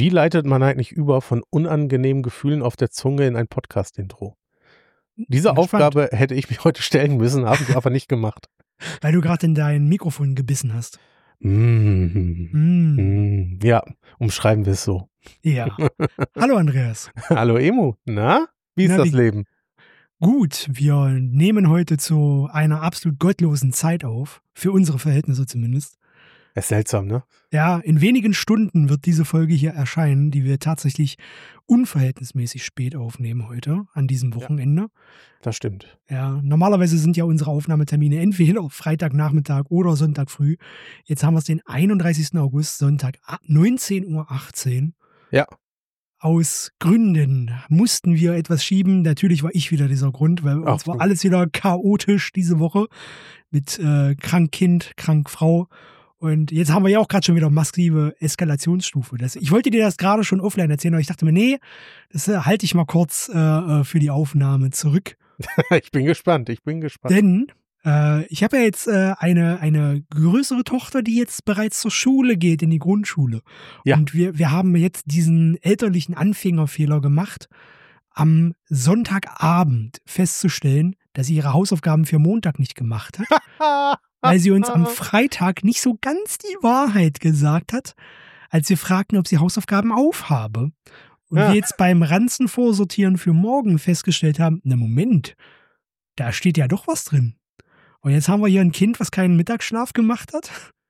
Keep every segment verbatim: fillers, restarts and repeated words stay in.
Wie leitet man eigentlich über von unangenehmen Gefühlen auf der Zunge in ein Podcast-Intro? Diese Bin gespannt. Aufgabe hätte ich mir heute stellen müssen, habe ich aber nicht gemacht. Weil du gerade in dein Mikrofon gebissen hast. Mm. Mm. Mm. Ja, umschreiben wir es so. Ja. Hallo Andreas. Hallo Emu, na? Wie ist Na, das wie- Leben? Gut, wir nehmen heute zu einer absolut gottlosen Zeit auf. Für unsere Verhältnisse zumindest. Ist seltsam, ne? Ja, in wenigen Stunden wird diese Folge hier erscheinen, die wir tatsächlich unverhältnismäßig spät aufnehmen heute, an diesem Wochenende. Das stimmt. Ja, normalerweise sind ja unsere Aufnahmetermine entweder Freitagnachmittag oder Sonntag früh. Jetzt haben wir es den einunddreißigsten August, Sonntag neunzehn Uhr achtzehn. Ja. Aus Gründen mussten wir etwas schieben. Natürlich war ich wieder dieser Grund, weil bei uns Ach, war du. alles wieder chaotisch diese Woche mit äh, krank Kind, krank Frau. Und jetzt haben wir ja auch gerade schon wieder massive Eskalationsstufe. Das, ich wollte dir das gerade schon offline erzählen, aber ich dachte mir, nee, das äh, halte ich mal kurz äh, äh, für die Aufnahme zurück. Ich bin gespannt, ich bin gespannt. Denn äh, ich habe ja jetzt äh, eine, eine größere Tochter, die jetzt bereits zur Schule geht, in die Grundschule. Ja. Und wir, wir haben jetzt diesen elterlichen Anfängerfehler gemacht, am Sonntagabend festzustellen, dass sie ihre Hausaufgaben für Montag nicht gemacht hat, weil sie uns am Freitag nicht so ganz die Wahrheit gesagt hat, als wir fragten, ob sie Hausaufgaben aufhabe. Und Ja. wir jetzt beim Ranzen vorsortieren für morgen festgestellt haben, na Moment, da steht ja doch was drin. Und jetzt haben wir hier ein Kind, was keinen Mittagsschlaf gemacht hat.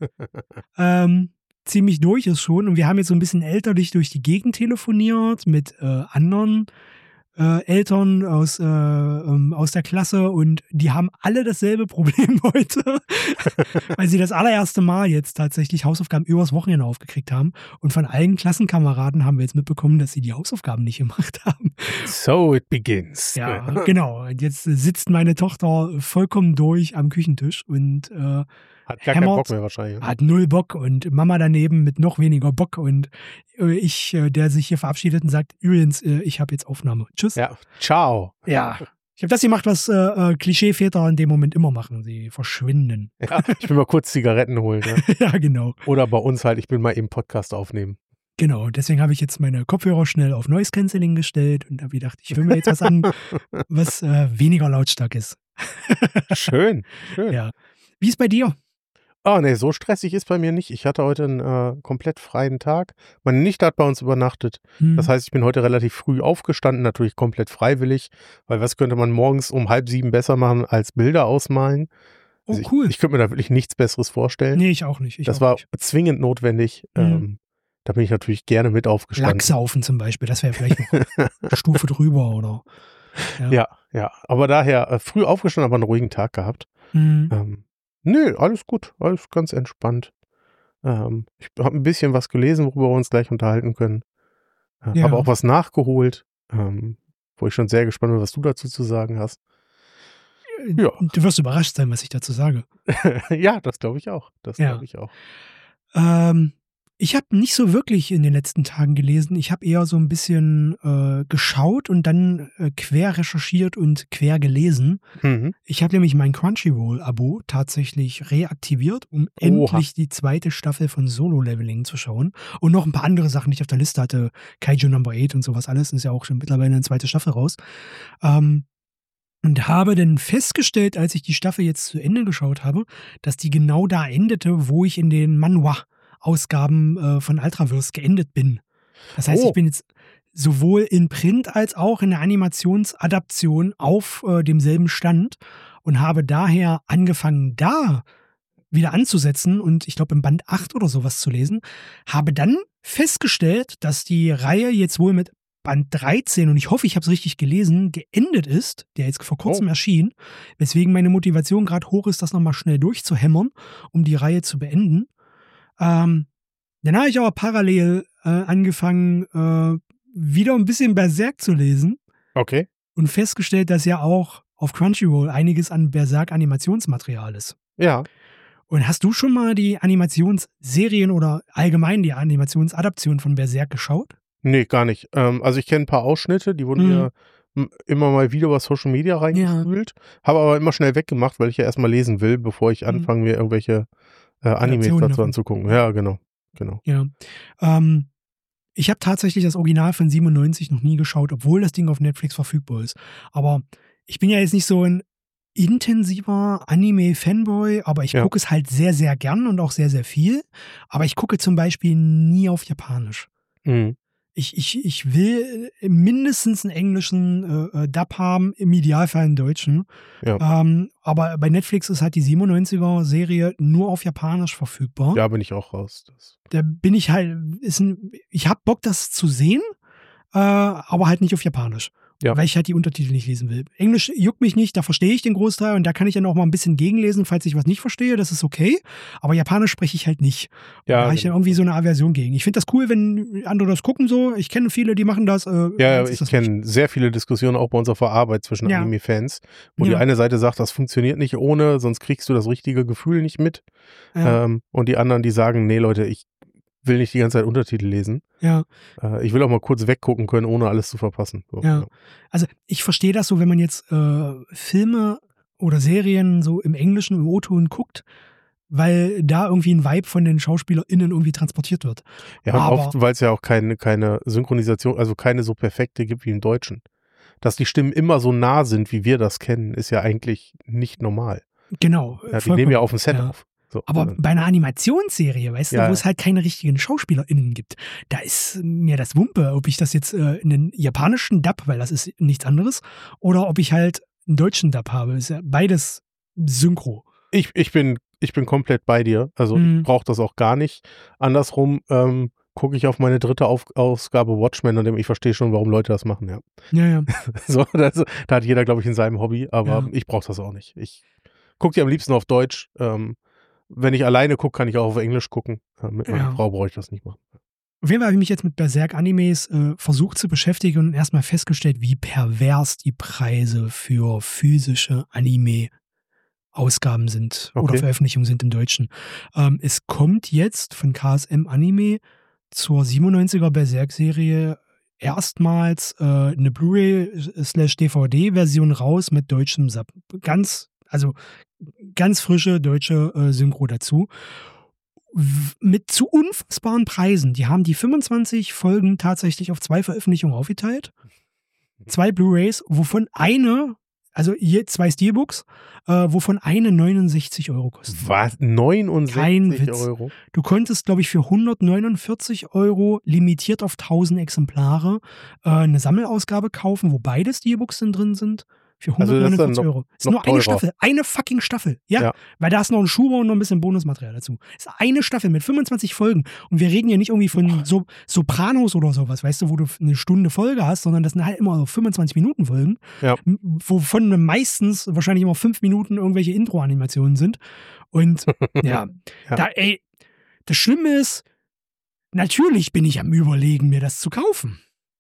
ähm, ziemlich durch ist schon. Und wir haben jetzt so ein bisschen elterlich durch die Gegend telefoniert mit äh, anderen äh, Eltern aus, äh, ähm, aus der Klasse. Und die haben alle dasselbe Problem heute, weil sie das allererste Mal jetzt tatsächlich Hausaufgaben übers Wochenende aufgekriegt haben. Und von allen Klassenkameraden haben wir jetzt mitbekommen, dass sie die Hausaufgaben nicht gemacht haben. So it begins. Ja, genau. Und jetzt sitzt meine Tochter vollkommen durch am Küchentisch und äh, Hat gar keinen hämmert. Bock mehr wahrscheinlich. hat null Bock und Mama daneben mit noch weniger Bock und äh, ich, äh, der sich hier verabschiedet und sagt, übrigens, äh, ich habe jetzt Aufnahme. Tschüss. Ja, ciao. Ja. Ich habe das gemacht, was äh, äh, Klischeeväter in dem Moment immer machen. Sie verschwinden. Ja, ich will mal kurz Zigaretten holen. Ne? Ja, genau. Oder bei uns halt, ich will mal eben Podcast aufnehmen. Genau. Deswegen habe ich jetzt meine Kopfhörer schnell auf Noise Cancelling gestellt und habe gedacht, ich höre mir jetzt was an, was äh, weniger lautstark ist. Schön, schön. Ja. Wie ist bei dir? Oh nee, so stressig ist bei mir nicht. Ich hatte heute einen äh, komplett freien Tag. Meine Nichte hat bei uns übernachtet. Hm. Das heißt, ich bin heute relativ früh aufgestanden, natürlich komplett freiwillig, weil was könnte man morgens um halb sieben besser machen als Bilder ausmalen? Oh, Also ich, cool. Ich könnte mir da wirklich nichts Besseres vorstellen. Nee, ich auch nicht. Ich das auch war nicht. zwingend notwendig. Mhm. Ähm, da bin ich natürlich gerne mit aufgestanden. Lachsaufen zum Beispiel, das wäre vielleicht noch eine Stufe drüber, oder? Ja, ja. Aber daher äh, früh aufgestanden, aber einen ruhigen Tag gehabt. Mhm. Ähm, nö, alles gut, alles ganz entspannt. Ähm, ich habe ein bisschen was gelesen, worüber wir uns gleich unterhalten können. Äh, Ja. Habe auch was nachgeholt, ähm, wo ich schon sehr gespannt bin, was du dazu zu sagen hast. Ja. Du wirst überrascht sein, was ich dazu sage. Ja, das glaube ich auch. Das Ja. glaube ich auch. Ähm, ich habe nicht so wirklich in den letzten Tagen gelesen. Ich habe eher so ein bisschen äh, geschaut und dann äh, quer recherchiert und quer gelesen. Mhm. Ich habe nämlich mein Crunchyroll-Abo tatsächlich reaktiviert, um Oha. endlich die zweite Staffel von Solo-Leveling zu schauen. Und noch ein paar andere Sachen, die ich auf der Liste hatte. Kaiju Number acht und sowas alles. Ist ja auch schon mittlerweile eine zweite Staffel raus. Ähm, und habe dann festgestellt, als ich die Staffel jetzt zu Ende geschaut habe, dass die genau da endete, wo ich in den Manhwa-Ausgaben äh, von Ultraverse geendet bin. Das heißt, Oh. ich bin jetzt sowohl in Print als auch in der Animationsadaption auf äh, demselben Stand und habe daher angefangen, da wieder anzusetzen und ich glaube im Band acht oder sowas zu lesen, habe dann festgestellt, dass die Reihe jetzt wohl mit Band dreizehn, und ich hoffe, ich habe es richtig gelesen, geendet ist, der jetzt vor kurzem Oh. erschien, weswegen meine Motivation gerade hoch ist, das nochmal schnell durchzuhämmern, um die Reihe zu beenden. Ähm, dann habe ich aber parallel äh, angefangen, äh, wieder ein bisschen Berserk zu lesen Okay. und festgestellt, dass ja auch auf Crunchyroll einiges an Berserk-Animationsmaterial ist. Ja. Und hast du schon mal die Animationsserien oder allgemein die Animationsadaption von Berserk geschaut? Nee, gar nicht. Ähm, also ich kenne ein paar Ausschnitte, die wurden Mhm. mir m- immer mal wieder über Social Media reingespült, habe aber immer schnell weggemacht, weil ich ja erstmal lesen will, bevor ich Mhm. anfange, mir irgendwelche äh, Animes Adaptionen dazu davon. anzugucken. Ja, genau. Genau. Ja. Ähm, Ich habe tatsächlich das Original von siebenundneunzig noch nie geschaut, obwohl das Ding auf Netflix verfügbar ist. Aber ich bin ja jetzt nicht so ein intensiver Anime-Fanboy, aber ich Ja. gucke es halt sehr, sehr gern und auch sehr, sehr viel. Aber ich gucke zum Beispiel nie auf Japanisch. Mhm. Ich, ich, ich will mindestens einen englischen äh, Dub haben, im Idealfall einen deutschen. Ja. Ähm, aber bei Netflix ist halt die siebenundneunziger-Serie nur auf Japanisch verfügbar. Da bin ich auch raus. Das. Da bin ich halt, ist ein, ich hab Bock, das zu sehen, äh, aber halt nicht auf Japanisch. Ja. Weil ich halt die Untertitel nicht lesen will. Englisch juckt mich nicht, da verstehe ich den Großteil und da kann ich dann auch mal ein bisschen gegenlesen, falls ich was nicht verstehe, das ist okay. Aber Japanisch spreche ich halt nicht. Und Ja, da habe ich dann genau. irgendwie so eine Aversion gegen. Ich finde das cool, wenn andere das gucken so. Ich kenne viele, die machen das. Äh, Ja, meins ist ich das kenne sehr viele Diskussionen auch bei uns auf der Arbeit zwischen Ja. Anime-Fans, wo die Ja. eine Seite sagt, das funktioniert nicht ohne, sonst kriegst du das richtige Gefühl nicht mit. Ja, Ähm, und die anderen, die sagen, nee Leute, ich will nicht die ganze Zeit Untertitel lesen. ja. Äh, ich will auch mal kurz weggucken können, ohne alles zu verpassen. So, Ja. Also ich verstehe das so, wenn man jetzt äh, Filme oder Serien so im Englischen, im O-Ton guckt, weil da irgendwie ein Vibe von den SchauspielerInnen irgendwie transportiert wird. Ja, und Aber- oft, weil es ja auch keine, keine Synchronisation, also keine so perfekte gibt wie im Deutschen. Dass die Stimmen immer so nah sind, wie wir das kennen, ist ja eigentlich nicht normal. Genau. Ja, die vollkommen. nehmen ja auf dem Set Ja. auf. So, Aber also, bei einer Animationsserie, weißt du, Ja, wo ja. es halt keine richtigen SchauspielerInnen gibt, da ist mir das Wumpe, ob ich das jetzt äh, einen japanischen Dub, weil das ist nichts anderes, oder ob ich halt einen deutschen Dub habe. Ist ja beides Synchro. ich, ich, bin, ich bin komplett bei dir. Also Mhm. ich brauche das auch gar nicht. Andersrum ähm, gucke ich auf meine dritte auf Ausgabe Watchmen und ich verstehe schon, warum Leute das machen. Ja. Ja, ja. So, das, da hat jeder, glaube ich, in seinem Hobby, aber Ja. ich brauche das auch nicht. Ich gucke die am liebsten auf Deutsch. Ähm, wenn ich alleine gucke, kann ich auch auf Englisch gucken. Äh, mit meiner Ja. Frau brauche ich das nicht machen. Auf jeden Fall habe ich mich jetzt mit Berserk-Animes äh, versucht zu beschäftigen und erstmal festgestellt, wie pervers die Preise für physische Anime-Ausgaben sind oder Okay. Veröffentlichungen sind im Deutschen. Ähm, es kommt jetzt von K S M Anime zur siebenundneunziger Berserk-Serie erstmals äh, eine Blu-ray-D V D-Version raus mit deutschem Sub. Ganz, also ganz frische deutsche äh, Synchro dazu. W- Mit zu unfassbaren Preisen. Die haben die fünfundzwanzig Folgen tatsächlich auf zwei Veröffentlichungen aufgeteilt. Zwei Blu-rays, wovon eine, also je zwei Steelbooks, äh, wovon eine neunundsechzig Euro kostet. Was? Kein neunundsechzig Witz. Euro? Du konntest, glaube ich, für hundertneunundvierzig Euro limitiert auf tausend Exemplare äh, eine Sammelausgabe kaufen, wo beide Steelbooks drin sind. Für Also das ist dann hundertneunundvierzig noch- Euro. Ist noch nur eine teurer. Staffel. Eine fucking Staffel. Ja, Ja. weil da ist noch ein Schuber und noch ein bisschen Bonusmaterial dazu. Ist eine Staffel mit fünfundzwanzig Folgen. Und wir reden ja nicht irgendwie von so Sopranos oder sowas, weißt du, wo du eine Stunde Folge hast, sondern das sind halt immer so fünfundzwanzig Minuten Folgen. Ja. m- Wovon meistens wahrscheinlich immer fünf Minuten irgendwelche Intro-Animationen sind. Und ja, Ja. da, ey, das Schlimme ist, natürlich bin ich am Überlegen, mir das zu kaufen.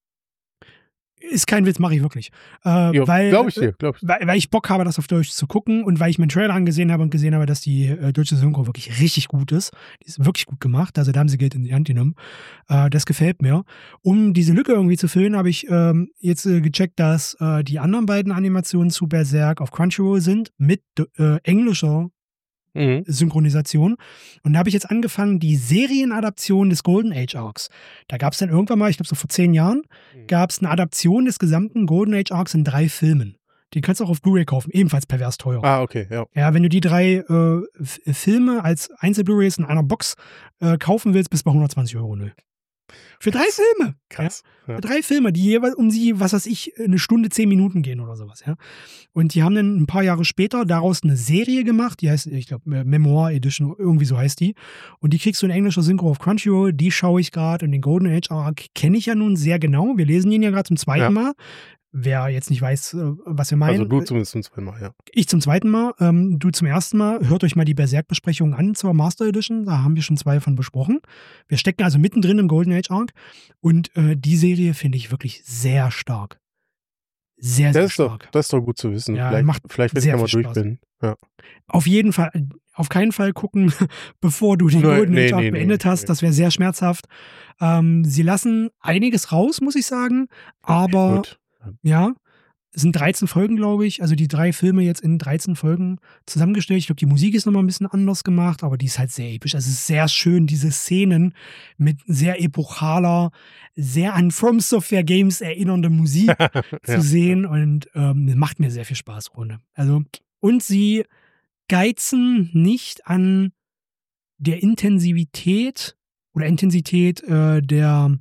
Ist kein Witz, mache ich wirklich. Äh, Ja, weil, glaube ich dir, glaube ich. weil, weil ich Bock habe, das auf Deutsch zu gucken und weil ich meinen Trailer angesehen habe und gesehen habe, dass die äh, deutsche Synchro wirklich richtig gut ist. Die ist wirklich gut gemacht, also da haben sie Geld in die Hand genommen. Äh, das gefällt mir. Um diese Lücke irgendwie zu füllen, habe ich ähm, jetzt äh, gecheckt, dass äh, die anderen beiden Animationen zu Berserk auf Crunchyroll sind mit äh, englischer Mhm. Synchronisation. Und da habe ich jetzt angefangen, die Serienadaption des Golden Age Arcs. Da gab es dann irgendwann mal, ich glaube so vor zehn Jahren, Mhm. gab es eine Adaption des gesamten Golden Age Arcs in drei Filmen. Den kannst du auch auf Blu-ray kaufen, ebenfalls pervers teuer. Ah, okay, ja. Ja, wenn du die drei äh, F- Filme als Einzel-Blu-rays in einer Box äh, kaufen willst, bist du bei hundertzwanzig Euro nö. Für drei Filme. Krass. Ja. Für drei Filme, die jeweils um sie, was weiß ich, eine Stunde, zehn Minuten gehen oder sowas, ja. Und die haben dann ein paar Jahre später daraus eine Serie gemacht, die heißt, ich glaube, Memoir Edition, irgendwie so heißt die. Und die kriegst du in englischer Synchro auf Crunchyroll, die schaue ich gerade und den Golden Age Arc kenne ich ja nun sehr genau. Wir lesen ihn ja gerade zum zweiten Ja. Mal. Wer jetzt nicht weiß, äh, was wir meinen. Also du zumindest zum zweiten Mal, ja. Ich zum zweiten Mal, ähm, du zum ersten Mal. Hört euch mal die Berserk-Besprechung an zur Master Edition. Da haben wir schon zwei von besprochen. Wir stecken also mittendrin im Golden Age Arc. Und äh, die Serie finde ich wirklich sehr stark. Sehr, sehr Das ist, doch, stark. das ist doch gut zu wissen. Ja, vielleicht, macht vielleicht wenn ich sehr ja mal viel durch Spaß. bin. Ja. Auf jeden Fall, auf keinen Fall gucken, bevor du den Nein, Golden nee, Age Arc nee, nee, beendet hast. nee. Das wäre sehr schmerzhaft. Ähm, sie lassen einiges raus, muss ich sagen. Aber Gut. ja, Es sind dreizehn Folgen, glaube ich. Also die drei Filme jetzt in dreizehn Folgen zusammengestellt. Ich glaube, die Musik ist nochmal ein bisschen anders gemacht, aber die ist halt sehr episch. Also es ist sehr schön, diese Szenen mit sehr epochaler, sehr an From Software Games erinnernde Musik Ja. zu sehen. Und ähm, macht mir sehr viel Spaß, Runde. Also, und sie geizen nicht an der Intensivität oder Intensität äh, der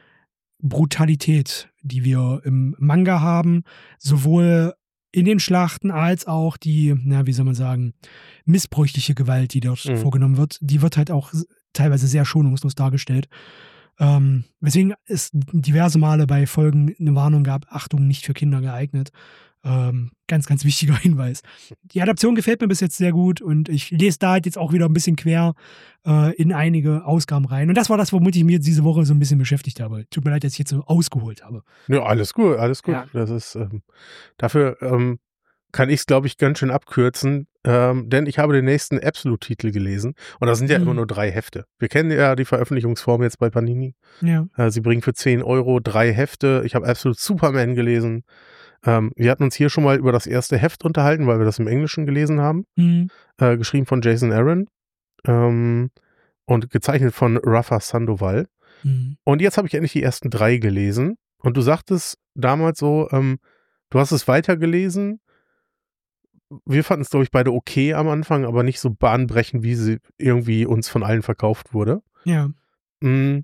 Brutalität, die wir im Manga haben, sowohl in den Schlachten als auch die, na, wie soll man sagen, missbräuchliche Gewalt, die dort Mhm. vorgenommen wird, die wird halt auch teilweise sehr schonungslos dargestellt. Ähm, weswegen es diverse Male bei Folgen eine Warnung gab, Achtung, nicht für Kinder geeignet. Ähm, ganz, ganz wichtiger Hinweis. Die Adaption gefällt mir bis jetzt sehr gut und ich lese da halt jetzt auch wieder ein bisschen quer äh, in einige Ausgaben rein. Und das war das, womit ich mir jetzt diese Woche so ein bisschen beschäftigt habe. Tut mir leid, dass ich jetzt so ausgeholt habe. Ja, alles gut, alles gut. Ja. Das ist, ähm, dafür ähm, kann ich es, glaube ich, ganz schön abkürzen, ähm, denn ich habe den nächsten Absolute-Titel gelesen und das sind ja Mhm. immer nur drei Hefte. Wir kennen ja die Veröffentlichungsform jetzt bei Panini. Ja. Äh, sie bringen für zehn Euro drei Hefte. Ich habe Absolute Superman gelesen. Ähm, wir hatten uns hier schon mal über das erste Heft unterhalten, weil wir das im Englischen gelesen haben. Mhm. Äh, geschrieben von Jason Aaron ähm, und gezeichnet von Rafa Sandoval. Mhm. Und jetzt habe ich endlich die ersten drei gelesen. Und du sagtest damals so, ähm, du hast es weitergelesen. Wir fanden es, glaube ich, beide okay am Anfang, aber nicht so bahnbrechend, wie sie irgendwie uns von allen verkauft wurde. Ja. Mm.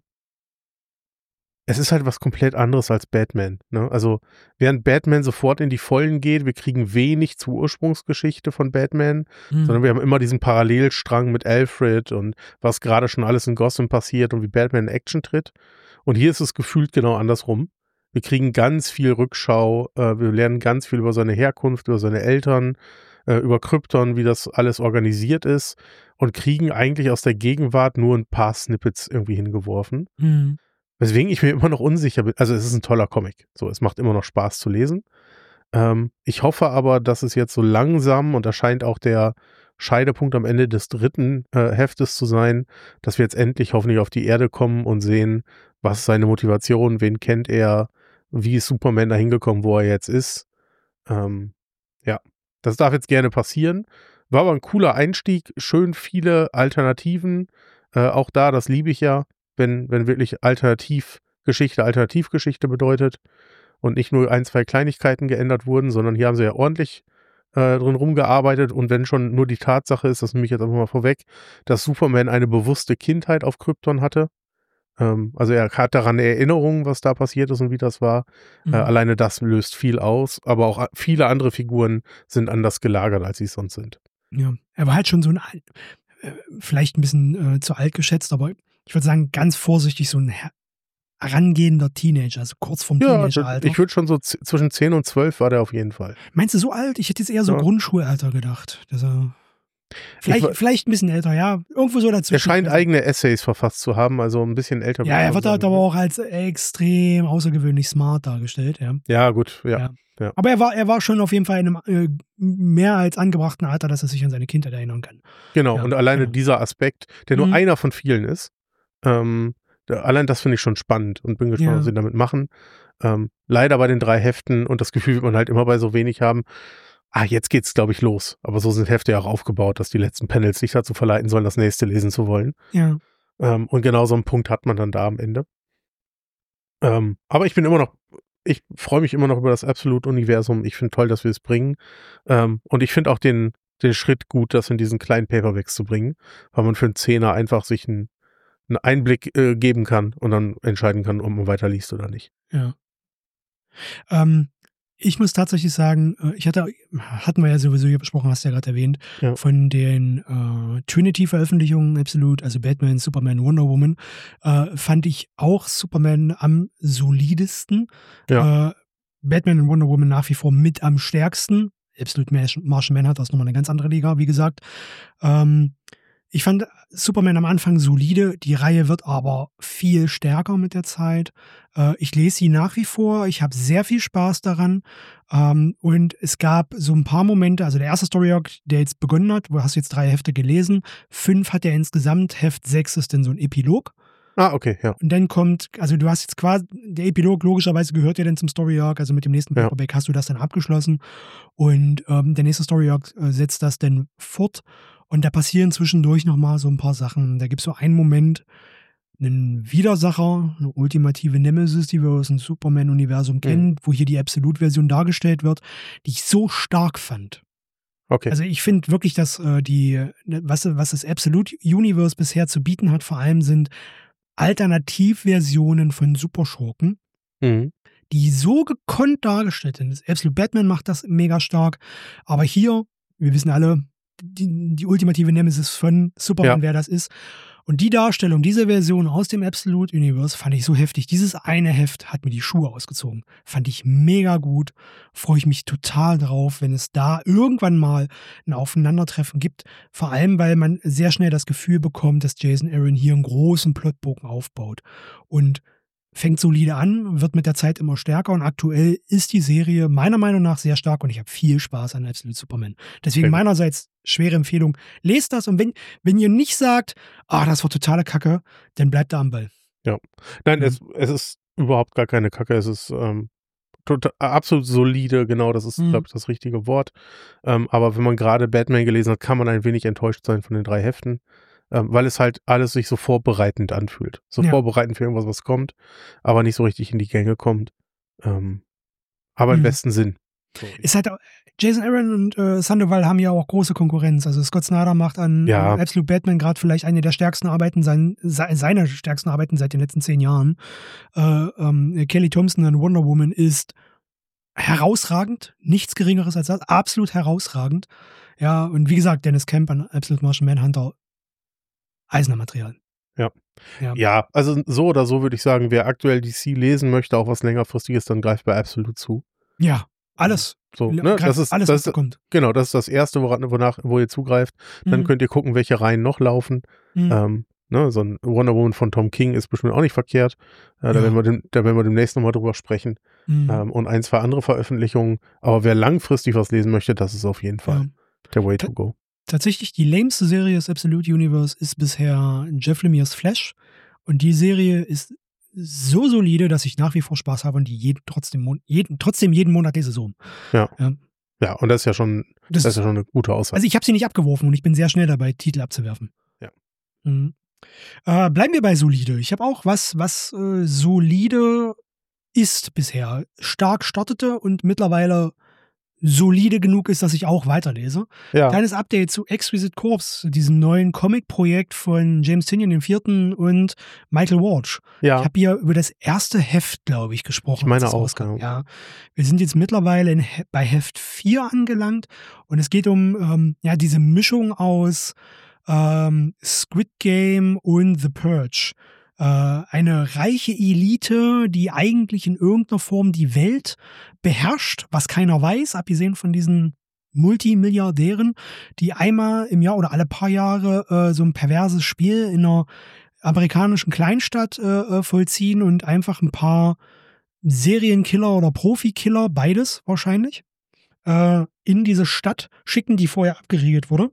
Es ist halt was komplett anderes als Batman. Ne? Also während Batman sofort in die Vollen geht, wir kriegen wenig zur Ursprungsgeschichte von Batman, Mhm. sondern wir haben immer diesen Parallelstrang mit Alfred und was gerade schon alles in Gotham passiert und wie Batman in Action tritt. Und hier ist es gefühlt genau andersrum. Wir kriegen ganz viel Rückschau, äh, wir lernen ganz viel über seine Herkunft, über seine Eltern, äh, über Krypton, wie das alles organisiert ist und kriegen eigentlich aus der Gegenwart nur ein paar Snippets irgendwie hingeworfen. Mhm. Weswegen ich mir immer noch unsicher bin. Also es ist ein toller Comic. So, es macht immer noch Spaß zu lesen. Ähm, ich hoffe aber, dass es jetzt so langsam, und das scheint auch der Scheidepunkt am Ende des dritten äh, Heftes zu sein, dass wir jetzt endlich hoffentlich auf die Erde kommen und sehen, was ist seine Motivation, wen kennt er, wie ist Superman da hingekommen, wo er jetzt ist. Ähm, ja, das darf jetzt gerne passieren. War aber ein cooler Einstieg, schön viele Alternativen. Äh, auch da, das liebe ich ja, wenn, wenn wirklich Alternativgeschichte Alternativgeschichte bedeutet und nicht nur ein, zwei Kleinigkeiten geändert wurden, sondern hier haben sie ja ordentlich äh, drin rumgearbeitet und wenn schon nur die Tatsache ist, das nehme ich jetzt einfach mal vorweg, dass Superman eine bewusste Kindheit auf Krypton hatte. Ähm, also er hat daran Erinnerungen, was da passiert ist und wie das war. Mhm. Äh, alleine das löst viel aus, aber auch viele andere Figuren sind anders gelagert, als sie es sonst sind. Ja. Er war halt schon so ein, äh, vielleicht ein bisschen äh, zu alt geschätzt, aber ich würde sagen, ganz vorsichtig so ein her- herangehender Teenager, also kurz vorm Ja, Teenageralter. ich würde schon so z- zwischen zehn und zwölf war der auf jeden Fall. Meinst du so alt? Ich hätte jetzt eher so Ja. Grundschulalter gedacht. Dass er vielleicht, wa- vielleicht ein bisschen älter, ja. Irgendwo so dazwischen. Er scheint eigene Essays verfasst zu haben, also ein bisschen älter. Ja, er muss wird man halt sagen, aber ne? auch als extrem außergewöhnlich smart dargestellt, ja. Ja, gut, ja. Ja. Ja. Aber er war, er war schon auf jeden Fall in einem äh, mehr als angebrachten Alter, dass er sich an seine Kindheit erinnern kann. Genau, Ja, und alleine genau. dieser Aspekt, der nur Mhm. einer von vielen ist, ähm, der, allein das finde ich schon spannend und bin gespannt, Ja. was sie damit machen. Ähm, leider bei den drei Heften und das Gefühl wird man halt immer bei so wenig haben, ah, jetzt geht's, glaube ich, los. Aber so sind Hefte ja auch aufgebaut, dass die letzten Panels dich dazu verleiten sollen, das nächste lesen zu wollen. Ja. Ähm, und genau so einen Punkt hat man dann da am Ende. Ähm, aber ich bin immer noch, ich freue mich immer noch über das Absolute-Universum. Ich finde toll, dass wir es bringen. Ähm, und ich finde auch den, den Schritt gut, das in diesen kleinen Paperbacks zu bringen, weil man für einen Zehner einfach sich einen, einen Einblick äh, geben kann und dann entscheiden kann, ob man weiter liest oder nicht. Ja. Ähm, ich muss tatsächlich sagen, äh, ich hatte, hatten wir ja sowieso hier besprochen, hast du ja gerade erwähnt, Ja. von den äh, Trinity-Veröffentlichungen, Absolute, also Batman, Superman, Wonder Woman, äh, fand ich auch Superman am solidesten. Ja. Äh, Batman und Wonder Woman nach wie vor mit am stärksten. Absolute Martian Manhunter ist nochmal eine ganz andere Liga, wie gesagt. Ähm, ich fand Superman am Anfang solide, die Reihe wird aber viel stärker mit der Zeit. Äh, ich lese sie nach wie vor, ich habe sehr viel Spaß daran. Ähm, und es gab so ein paar Momente, also der erste Story Arc, der jetzt begonnen hat, wo hast du jetzt drei Hefte gelesen, fünf hat er insgesamt, Heft sechs ist dann so ein Epilog. Ah, okay, ja. Und dann kommt, also du hast jetzt quasi, der Epilog logischerweise gehört ja dann zum Story Arc, also mit dem nächsten Ja. Paperback hast du das dann abgeschlossen und ähm, der nächste Story Arc äh, setzt das dann fort und da passieren zwischendurch nochmal so ein paar Sachen. Da gibt es so einen Moment, einen Widersacher, eine ultimative Nemesis, die wir aus dem Superman-Universum kennen, Mhm. wo hier die Absolute-Version dargestellt wird, die ich so stark fand. Okay. Also ich finde wirklich, dass äh, die, was, was das Absolute Universe bisher zu bieten hat, vor allem sind Alternativversionen von Superschurken, Mhm. die so gekonnt dargestellt sind. Das Absolute Batman macht das mega stark, aber hier, wir wissen alle, die, die ultimative Nemesis von Superman, Ja. wer das ist. Und die Darstellung, diese Version aus dem Absolute Universe fand ich so heftig. Dieses eine Heft hat mir die Schuhe ausgezogen. Fand ich mega gut. Freue ich mich total drauf, wenn es da irgendwann mal ein Aufeinandertreffen gibt. Vor allem, weil man sehr schnell das Gefühl bekommt, dass Jason Aaron hier einen großen Plotbogen aufbaut. Und fängt solide an, wird mit der Zeit immer stärker und aktuell ist die Serie meiner Meinung nach sehr stark und ich habe viel Spaß an Absolute Superman. Deswegen meinerseits schwere Empfehlung, lest das und wenn, wenn ihr nicht sagt, ah, das war totale Kacke, dann bleibt da am Ball. Ja. Nein, Mhm. es, es ist überhaupt gar keine Kacke, es ist ähm, total, absolut solide, genau, das ist, Mhm. glaube ich, das richtige Wort. Ähm, aber wenn man gerade Batman gelesen hat, kann man ein wenig enttäuscht sein von den drei Heften. Ähm, weil es halt alles sich so vorbereitend anfühlt. So Ja. vorbereitend für irgendwas, was kommt, aber nicht so richtig in die Gänge kommt. Ähm, aber im Mhm. besten Sinn. So. Ist halt, auch- Jason Aaron und äh, Sandoval haben ja auch große Konkurrenz. Also Scott Snyder macht an Ja. äh, Absolute Batman gerade vielleicht eine der stärksten Arbeiten, sein, se, seine stärksten Arbeiten seit den letzten zehn Jahren. Äh, ähm, Kelly Thompson an Wonder Woman ist herausragend, nichts Geringeres als das, absolut herausragend. Ja, und wie gesagt, Dennis Kemp an Absolute Martian Manhunter, Eisnermaterial. Ja. Ja. Ja, also so oder so würde ich sagen, wer aktuell D C lesen möchte, auch was längerfristiges, dann greift bei Absolut zu. Ja, alles. So, Le- ne? greift Das ist, alles, das was da ist, kommt. genau, das ist das Erste, woran, wonach, wo ihr zugreift. Dann Mhm. könnt ihr gucken, welche Reihen noch laufen. Mhm. Ähm, ne? So ein Wonder Woman von Tom King ist bestimmt auch nicht verkehrt. Äh, da, Ja. werden wir dem, da werden wir demnächst nochmal drüber sprechen. Mhm. Ähm, und ein, zwei andere Veröffentlichungen. Aber wer langfristig was lesen möchte, das ist auf jeden Fall Ja. der Way to go. Tatsächlich, die lämste Serie des Absolute Universe ist bisher Jeff Lemire's Flash. Und die Serie ist so solide, dass ich nach wie vor Spaß habe und die jeden, trotzdem, mon- jeden, trotzdem jeden Monat lese. So. Ja. Ja. Ja, und das ist ja schon, Das, das ist ja schon eine gute Aussage. also ich habe sie nicht abgeworfen und ich bin sehr schnell dabei, Titel abzuwerfen. Ja. Mhm. Äh, bleiben wir bei solide. Ich habe auch was, was äh, solide ist bisher. Stark startete und mittlerweile solide genug ist, dass ich auch weiterlese. Ja. Kleines Update zu Exquisite Corps, diesem neuen Comic-Projekt von James Tynion dem Vierten und Michael Walsh. Ja. Ich habe hier über das erste Heft, glaube ich, gesprochen. Ich meine als es auch, rauskam. ja. Ja. Wir sind jetzt mittlerweile in, He- bei Heft vier angelangt und es geht um ähm, ja, diese Mischung aus ähm, Squid Game und The Purge. Äh, eine reiche Elite, die eigentlich in irgendeiner Form die Welt beherrscht, was keiner weiß, abgesehen von diesen Multimilliardären, die einmal im Jahr oder alle paar Jahre äh, so ein perverses Spiel in einer amerikanischen Kleinstadt äh, äh, vollziehen und einfach ein paar Serienkiller oder Profikiller, beides wahrscheinlich, äh, in diese Stadt schicken, die vorher abgeriegelt wurde.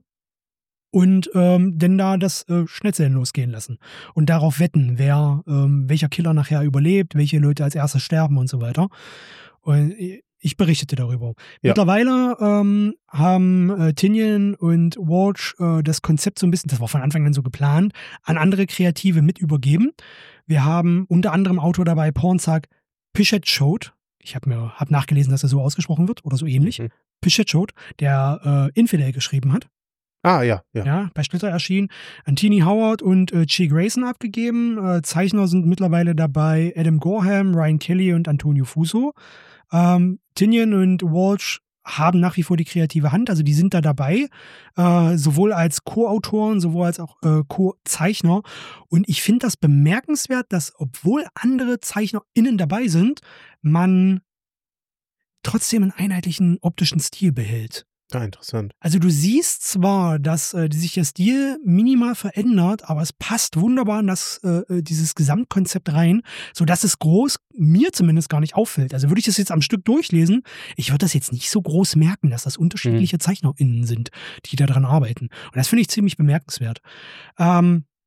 Und ähm, denn da das äh, Schnetzeln losgehen lassen. Und darauf wetten, wer, ähm, welcher Killer nachher überlebt, welche Leute als erstes sterben und so weiter. Und ich berichtete darüber. Ja. Mittlerweile ähm, haben äh, Tynion und Walsh äh, das Konzept so ein bisschen, das war von Anfang an so geplant, an andere Kreative mit übergeben. Wir haben unter anderem Autor dabei, Pornzak Pichetshote. Ich habe mir hab nachgelesen, dass er so ausgesprochen wird oder so ähnlich. Mhm. Pichetshote, der äh, Infidel geschrieben hat. Ah, ja, ja. Ja, bei Splitter erschienen. An Tini Howard und äh, Chi Grayson abgegeben. Äh, Zeichner sind mittlerweile dabei Adam Gorham, Ryan Kelly und Antonio Fuso. Ähm, Tynion und Walsh haben nach wie vor die kreative Hand, also die sind da dabei, äh, sowohl als Co-Autoren, sowohl als auch äh, Co-Zeichner. Und ich finde das bemerkenswert, dass obwohl andere ZeichnerInnen dabei sind, man trotzdem einen einheitlichen optischen Stil behält. Ja, interessant. Also du siehst zwar, dass äh, sich der Stil minimal verändert, aber es passt wunderbar in das, äh, dieses Gesamtkonzept rein, sodass es groß, mir zumindest gar nicht auffällt. Also würde ich das jetzt am Stück durchlesen, ich würde das jetzt nicht so groß merken, dass das unterschiedliche Mhm. ZeichnerInnen sind, die da dran arbeiten. Und das finde ich ziemlich bemerkenswert. Ähm,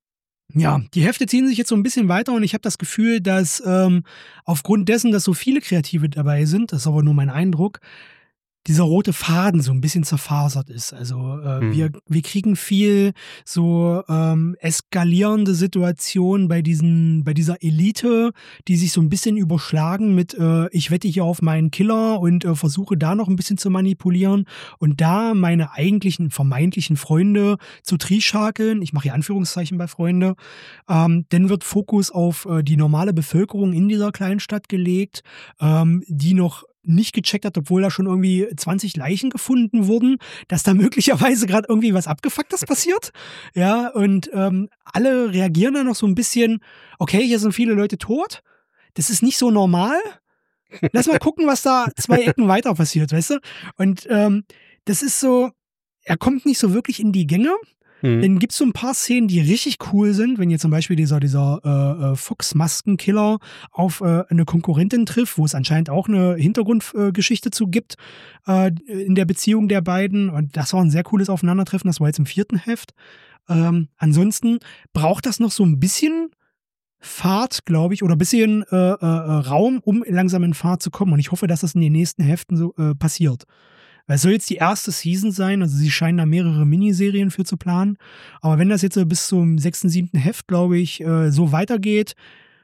Ja, die Hefte ziehen sich jetzt so ein bisschen weiter und ich habe das Gefühl, dass ähm, aufgrund dessen, dass so viele Kreative dabei sind, das ist aber nur mein Eindruck, dieser rote Faden so ein bisschen zerfasert ist. Also, äh, Hm. wir wir kriegen viel so, ähm, eskalierende Situationen bei diesen bei dieser Elite, die sich so ein bisschen überschlagen mit, äh: „Ich wette hier auf meinen Killer und, äh, versuche da noch ein bisschen zu manipulieren und da meine eigentlichen vermeintlichen Freunde zu trieschakeln.“ Ich mache hier Anführungszeichen bei Freunde. Ähm, dann wird Fokus auf, äh, die normale Bevölkerung in dieser Kleinstadt gelegt, ähm, die noch nicht gecheckt hat, obwohl da schon irgendwie zwanzig Leichen gefunden wurden, dass da möglicherweise gerade irgendwie was Abgefucktes passiert. Ja, und ähm, alle reagieren dann noch so ein bisschen, okay, hier sind viele Leute tot, das ist nicht so normal. Lass mal gucken, was da zwei Ecken weiter passiert, weißt du? Und ähm, das ist so, er kommt nicht so wirklich in die Gänge. Hm. Dann gibt es so ein paar Szenen, die richtig cool sind, wenn jetzt zum Beispiel dieser, dieser äh, äh, Fuchs-Maskenkiller auf äh, eine Konkurrentin trifft, wo es anscheinend auch eine Hintergrundgeschichte äh, zu gibt äh, in der Beziehung der beiden. Und das war ein sehr cooles Aufeinandertreffen, das war jetzt im vierten Heft. Ähm, ansonsten braucht das noch so ein bisschen Fahrt, glaube ich, oder ein bisschen äh, äh, Raum, um langsam in Fahrt zu kommen. Und ich hoffe, dass das in den nächsten Heften so äh, passiert. Weil es soll jetzt die erste Season sein, also sie scheinen da mehrere Miniserien für zu planen. Aber wenn das jetzt so bis zum sechsten, siebten Heft, glaube ich, äh, so weitergeht,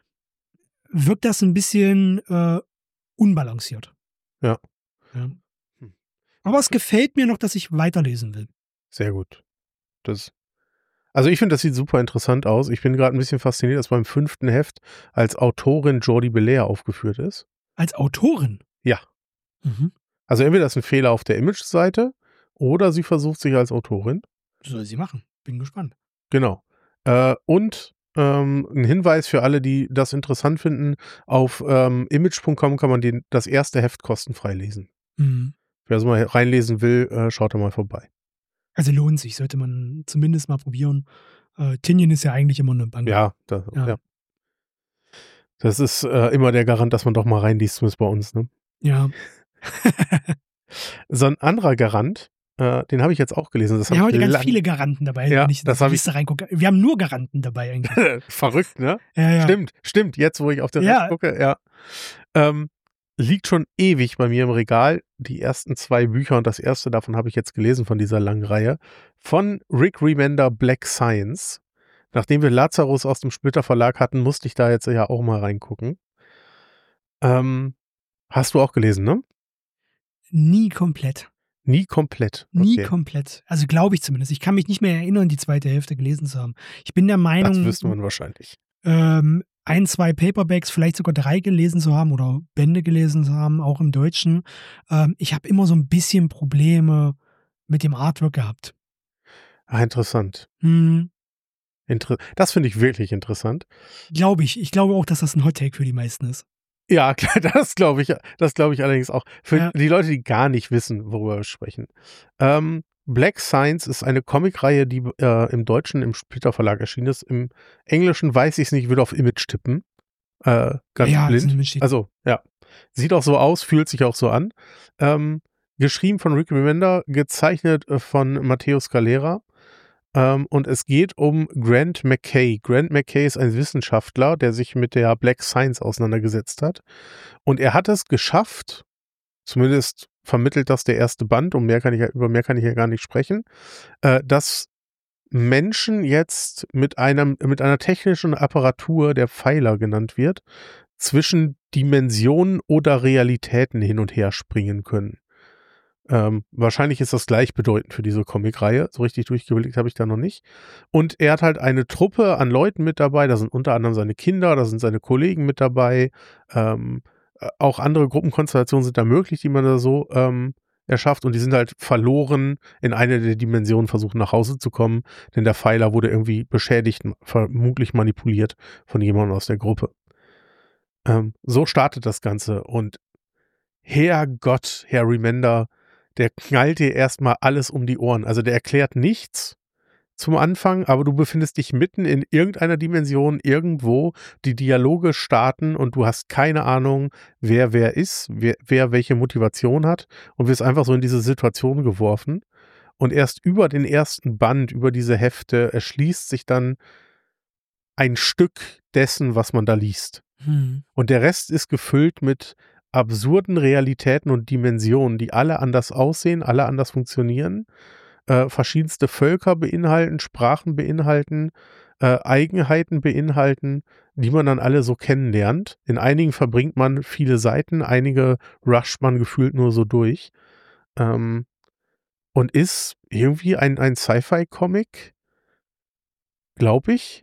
wirkt das ein bisschen äh, unbalanciert. Ja. Ja. Aber es gefällt mir noch, dass ich weiterlesen will. Sehr gut. Das, also ich finde, das sieht super interessant aus. Ich bin gerade ein bisschen fasziniert, dass beim fünften Heft als Autorin Jordi Belair aufgeführt ist. Als Autorin? Ja. Mhm. Also entweder ist ein Fehler auf der Image-Seite oder sie versucht sich als Autorin. Soll sie machen. Bin gespannt. Genau. Äh, und ähm, ein Hinweis für alle, die das interessant finden, auf ähm, image punkt com kann man den, das erste Heft kostenfrei lesen. Mhm. Wer so mal reinlesen will, äh, schaut da mal vorbei. Also lohnt sich, sollte man zumindest mal probieren. Äh, Tinien ist ja eigentlich immer eine Bank. Ja, das, Ja. ja. Das ist äh, immer der Garant, dass man doch mal reinliest, zumindest bei uns, ne? Ja. So ein anderer Garant, äh, den habe ich jetzt auch gelesen. Das Wir hab haben ich heute ganz lang- viele Garanten dabei, Ja, wenn ich in das die hab ich- Liste reingucke. Wir haben nur Garanten dabei eigentlich. Verrückt, ne? Ja, ja. Stimmt, stimmt. Jetzt, wo ich auf den Ja. Rest gucke, ja. Ähm, liegt schon ewig bei mir im Regal. Die ersten zwei Bücher und das erste davon habe ich jetzt gelesen von dieser langen Reihe. Von Rick Remender, Black Science. Nachdem wir Lazarus aus dem Splitter Verlag hatten, musste ich da jetzt ja auch mal reingucken. Ähm, hast du auch gelesen, ne? Nie komplett. Nie komplett. Nie Okay. komplett. Also glaube ich zumindest. Ich kann mich nicht mehr erinnern, die zweite Hälfte gelesen zu haben. Ich bin der Das Meinung, wüsste man wahrscheinlich. ähm, ein, zwei Paperbacks, vielleicht sogar drei gelesen zu haben oder Bände gelesen zu haben, auch im Deutschen. Ähm, ich habe immer so ein bisschen Probleme mit dem Artwork gehabt. Ah, interessant. Hm, Inter das finde ich wirklich interessant. glaube ich. Ich glaube auch, dass das ein Hot-Take für die meisten ist. Ja, klar, das glaube ich, das glaube ich allerdings auch. Für Ja. die Leute, die gar nicht wissen, worüber wir sprechen. Ähm, Black Science ist eine Comicreihe, die äh, im Deutschen im Splitter Verlag erschienen ist. Im Englischen weiß ich es nicht, ich würde auf Image tippen. Äh, ganz Ja, das ist ein blind. Image-Titel. Also, ja. Sieht auch so aus, fühlt sich auch so an. Ähm, geschrieben von Rick Remender, gezeichnet äh, von Matteo Scalera. Ähm, und es geht um Grant McKay. Grant McKay ist ein Wissenschaftler, der sich mit der Black Science auseinandergesetzt hat. Und er hat es geschafft, zumindest vermittelt das der erste Band, und mehr kann ich ja, über mehr kann ich ja gar nicht sprechen, äh, dass Menschen jetzt mit einem, mit einer technischen Apparatur, der Pfeiler genannt wird, zwischen Dimensionen oder Realitäten hin und her springen können. Ähm, wahrscheinlich ist das gleichbedeutend für diese Comicreihe. So richtig durchgeblickt habe ich da noch nicht. Und er hat halt eine Truppe an Leuten mit dabei. Da sind unter anderem seine Kinder, da sind seine Kollegen mit dabei. Ähm, äh, auch andere Gruppenkonstellationen sind da möglich, die man da so ähm, erschafft. Und die sind halt verloren in eine der Dimensionen, versuchen nach Hause zu kommen. Denn der Pfeiler wurde irgendwie beschädigt, vermutlich manipuliert von jemandem aus der Gruppe. Ähm, so startet das Ganze. Und Herrgott, Herr Remender, der knallt dir erstmal alles um die Ohren. Also der erklärt nichts zum Anfang, aber du befindest dich mitten in irgendeiner Dimension, irgendwo, die Dialoge starten und du hast keine Ahnung, wer wer ist, wer, wer welche Motivation hat und wirst einfach so in diese Situation geworfen. Und erst über den ersten Band, über diese Hefte, erschließt sich dann ein Stück dessen, was man da liest. Hm. Und der Rest ist gefüllt mit absurden Realitäten und Dimensionen, die alle anders aussehen, alle anders funktionieren, äh, verschiedenste Völker beinhalten, Sprachen beinhalten, äh, Eigenheiten beinhalten, die man dann alle so kennenlernt. In einigen verbringt man viele Seiten, einige rusht man gefühlt nur so durch. Ähm, und ist irgendwie ein, ein Sci-Fi-Comic, glaube ich.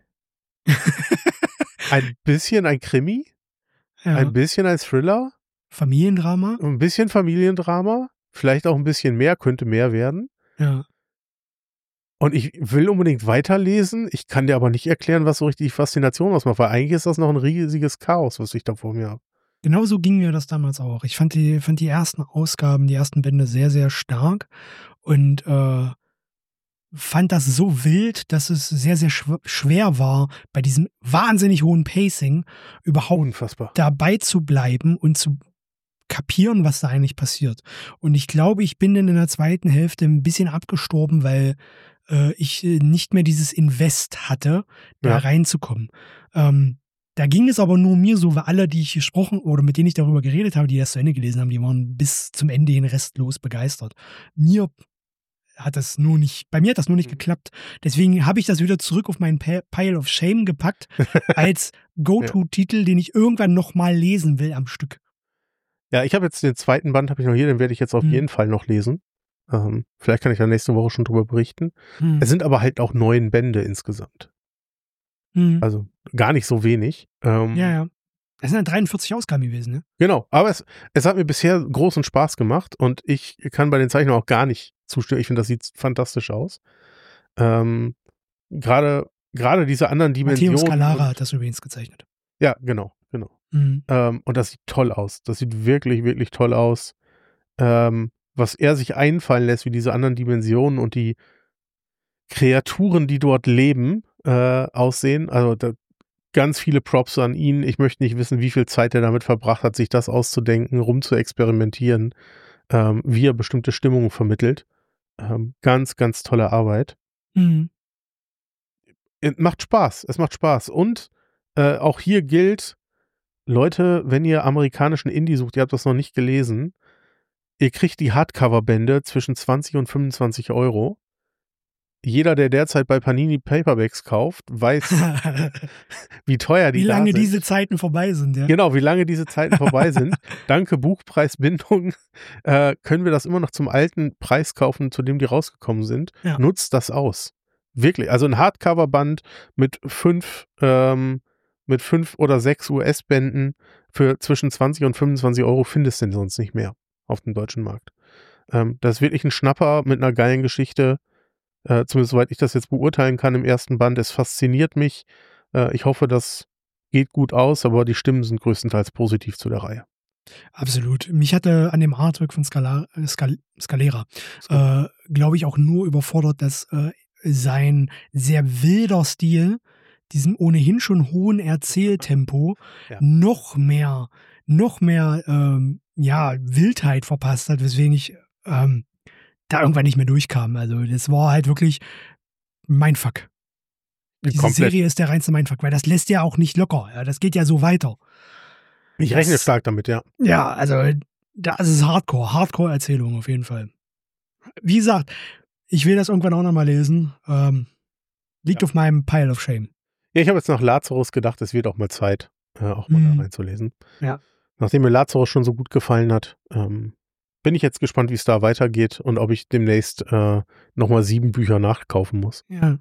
Ein bisschen ein Krimi, Ja. ein bisschen ein Thriller, Familiendrama. ein bisschen Familiendrama, vielleicht auch ein bisschen mehr, könnte mehr werden. Ja. Und ich will unbedingt weiterlesen. Ich kann dir aber nicht erklären, was so richtig die Faszination ausmacht, weil eigentlich ist das noch ein riesiges Chaos, was ich da vor mir habe. Genauso ging mir das damals auch. Ich fand die, fand die ersten Ausgaben, die ersten Bände sehr, sehr stark und äh, fand das so wild, dass es sehr, sehr schw- schwer war, bei diesem wahnsinnig hohen Pacing überhaupt Unfassbar. dabei zu bleiben und zu kapieren, was da eigentlich passiert. Und ich glaube, ich bin dann in der zweiten Hälfte ein bisschen abgestorben, weil äh, ich äh, nicht mehr dieses Invest hatte, da Ja. reinzukommen. Ähm, da ging es aber nur mir so, weil alle, die ich gesprochen oder mit denen ich darüber geredet habe, die das zu Ende gelesen haben, die waren bis zum Ende hin restlos begeistert. Mir hat das nur nicht, bei mir hat das nur nicht geklappt. Deswegen habe ich das wieder zurück auf meinen Pa- Pile of Shame gepackt, als Go-To-Titel, den ich irgendwann nochmal lesen will am Stück. Ja, ich habe jetzt den zweiten Band, habe ich noch hier, den werde ich jetzt auf Hm. jeden Fall noch lesen. Ähm, vielleicht kann ich ja nächste Woche schon drüber berichten. Hm. Es sind aber halt auch neun Bände insgesamt. Hm. Also gar nicht so wenig. Ähm, Ja, ja. Es sind dann dreiundvierzig Ausgaben gewesen, ne? Genau, aber es, es hat mir bisher großen Spaß gemacht und ich kann bei den Zeichnungen auch gar nicht zustimmen. Ich finde, das sieht fantastisch aus. Ähm, gerade, gerade diese anderen Matteo Dimensionen. Scalara und- hat das übrigens gezeichnet. Ja, genau, genau. Mhm. Ähm, und das sieht toll aus. Das sieht wirklich, wirklich toll aus. Ähm, was er sich einfallen lässt, wie diese anderen Dimensionen und die Kreaturen, die dort leben, äh, aussehen. Also da, ganz viele Props an ihn. Ich möchte nicht wissen, wie viel Zeit er damit verbracht hat, sich das auszudenken, rumzuexperimentieren, ähm, wie er bestimmte Stimmungen vermittelt. Ähm, ganz, ganz tolle Arbeit. Mhm. Es macht Spaß. Es macht Spaß. Und äh, auch hier gilt, Leute, wenn ihr amerikanischen Indie sucht, ihr habt das noch nicht gelesen, ihr kriegt die Hardcover-Bände zwischen zwanzig und fünfundzwanzig Euro. Jeder, der derzeit bei Panini Paperbacks kauft, weiß, wie teuer die Wie da lange sind. diese Zeiten vorbei sind, ja. Genau, wie lange diese Zeiten vorbei sind. Danke Buchpreisbindung äh, können wir das immer noch zum alten Preis kaufen, zu dem die rausgekommen sind. Ja. Nutzt das aus. Wirklich. Also ein Hardcover-Band mit fünf, ähm, mit fünf oder sechs U S-Bänden für zwischen zwanzig und fünfundzwanzig Euro findest du denn sonst nicht mehr auf dem deutschen Markt. Ähm, das ist wirklich ein Schnapper mit einer geilen Geschichte. Äh, zumindest soweit ich das jetzt beurteilen kann im ersten Band. Es fasziniert mich. Äh, ich hoffe, das geht gut aus, aber die Stimmen sind größtenteils positiv zu der Reihe. Absolut. Mich hatte an dem Artwork von Scala, äh, Scal, Scalera, äh, glaube ich, auch nur überfordert, dass äh, sein sehr wilder Stil diesem ohnehin schon hohen Erzähltempo Ja. noch mehr, noch mehr ähm, ja, Wildheit verpasst hat, weswegen ich ähm, da irgendwann nicht mehr durchkam. Also das war halt wirklich Mindfuck. Diese Komplett. Serie ist der reinste Mindfuck, weil das lässt ja auch nicht locker. Ja, das geht ja so weiter. Ich Das- rechne stark damit, ja. Ja, also das ist Hardcore, Hardcore-Erzählung auf jeden Fall. Wie gesagt, ich will das irgendwann auch nochmal lesen. Ähm, liegt Ja. auf meinem Pile of Shame. Ja, ich habe jetzt nach Lazarus gedacht, es wird auch mal Zeit, äh, auch mal Mhm. da reinzulesen. Ja. Nachdem mir Lazarus schon so gut gefallen hat, ähm, bin ich jetzt gespannt, wie es da weitergeht und ob ich demnächst äh, nochmal sieben Bücher nachkaufen muss. Ja.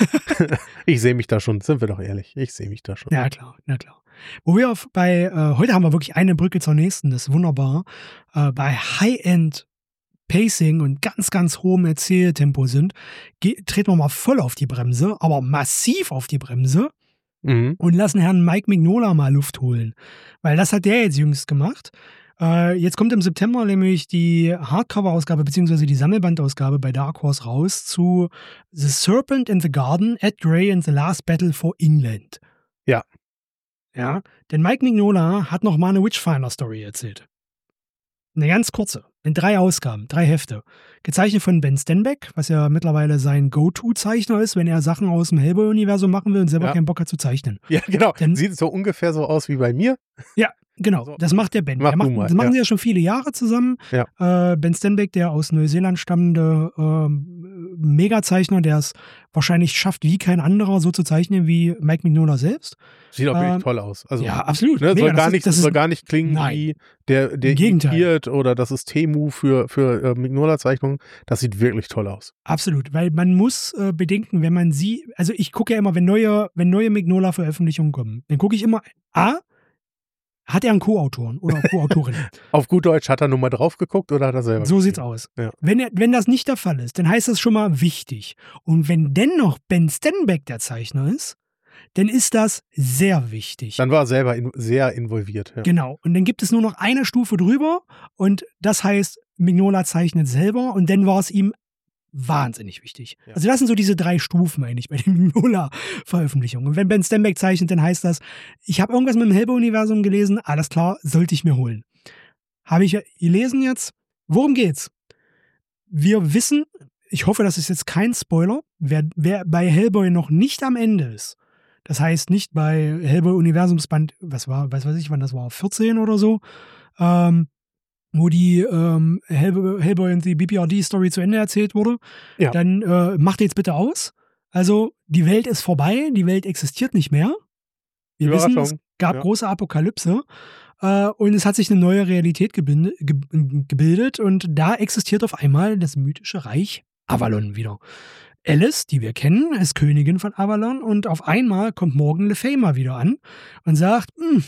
Ich sehe mich da schon, sind wir doch ehrlich, ich sehe mich da schon. Ja, klar, na klar. Wo wir auf, bei, äh, heute haben wir wirklich eine Brücke zur nächsten, das ist wunderbar. Äh, bei High-End Pacing und ganz, ganz hohem Erzähltempo sind, ge- treten wir mal voll auf die Bremse, aber massiv auf die Bremse Mhm. und lassen Herrn Mike Mignola mal Luft holen. Weil das hat der jetzt jüngst gemacht. Äh, jetzt kommt im September nämlich die Hardcover-Ausgabe bzw. die Sammelbandausgabe bei Dark Horse raus zu The Serpent in the Garden, Ed Grey and the Last Battle for England. Ja. Ja, denn Mike Mignola hat noch mal eine Witchfinder-Story erzählt. Eine ganz kurze, in drei Ausgaben, drei Hefte. Gezeichnet von Ben Stenbeck, was ja mittlerweile sein Go-To-Zeichner ist, wenn er Sachen aus dem Hellboy-Universum machen will und selber Ja. keinen Bock hat zu zeichnen. Ja, genau. Denn- Sieht so ungefähr so aus wie bei mir. Ja, genau. So. Das macht der Ben. Mach Der macht, du mal, das machen ja. sie ja schon viele Jahre zusammen. Ja. Äh, Ben Stenbeck, der aus Neuseeland stammende ähm, Megazeichner, der es wahrscheinlich schafft, wie kein anderer so zu zeichnen wie Mike Mignola selbst. Sieht auch wirklich Ähm, toll aus. Also, ja, absolut. ne, Mega, soll, das gar ist- nicht, das soll ist- gar nicht klingen Nein. wie der, der Im Gegenteil. imitiert oder das ist Temu für, für äh, Mignola-Zeichnungen. Das sieht wirklich toll aus. Absolut, weil man muss äh, bedenken, wenn man sie, also ich gucke ja immer, wenn neue, wenn neue Mignola-Veröffentlichungen kommen, dann gucke ich immer, A, hat er einen Co-Autoren oder Co-Autorin? Auf gut Deutsch, hat er nur mal drauf geguckt oder hat er selber So sieht's geschrieben? aus. Ja. Wenn, er, wenn das nicht der Fall ist, dann heißt das schon mal wichtig. Und wenn dennoch Ben Stenbeck der Zeichner ist, dann ist das sehr wichtig. Dann war er selber in, sehr involviert. Ja. Genau. Und dann gibt es nur noch eine Stufe drüber und das heißt, Mignola zeichnet selber und dann war es ihm wahnsinnig wichtig. Ja. Also das sind so diese drei Stufen eigentlich bei den Mignola-Veröffentlichungen. Und wenn Ben Stenbeck zeichnet, dann heißt das, ich habe irgendwas mit dem Hellboy-Universum gelesen, alles klar, sollte ich mir holen. Habe ich gelesen jetzt. Worum geht's? Wir wissen, ich hoffe, das ist jetzt kein Spoiler, wer, wer bei Hellboy noch nicht am Ende ist, das heißt nicht bei Hellboy Universumsband, was war, weiß weiß ich, wann das war, vierzehn oder so, ähm, wo die ähm, Hellboy, Hellboy und die B P R D-Story zu Ende erzählt wurde, Ja. dann äh, macht jetzt bitte aus. Also die Welt ist vorbei, die Welt existiert nicht mehr. Wir wissen, es Überraschung. gab Ja. große Apokalypse äh, und es hat sich eine neue Realität gebinde, ge, gebildet und da existiert auf einmal das mythische Reich Avalon wieder. Alice, die wir kennen, ist Königin von Avalon und auf einmal kommt Morgan Le Fay mal wieder an und sagt, hm,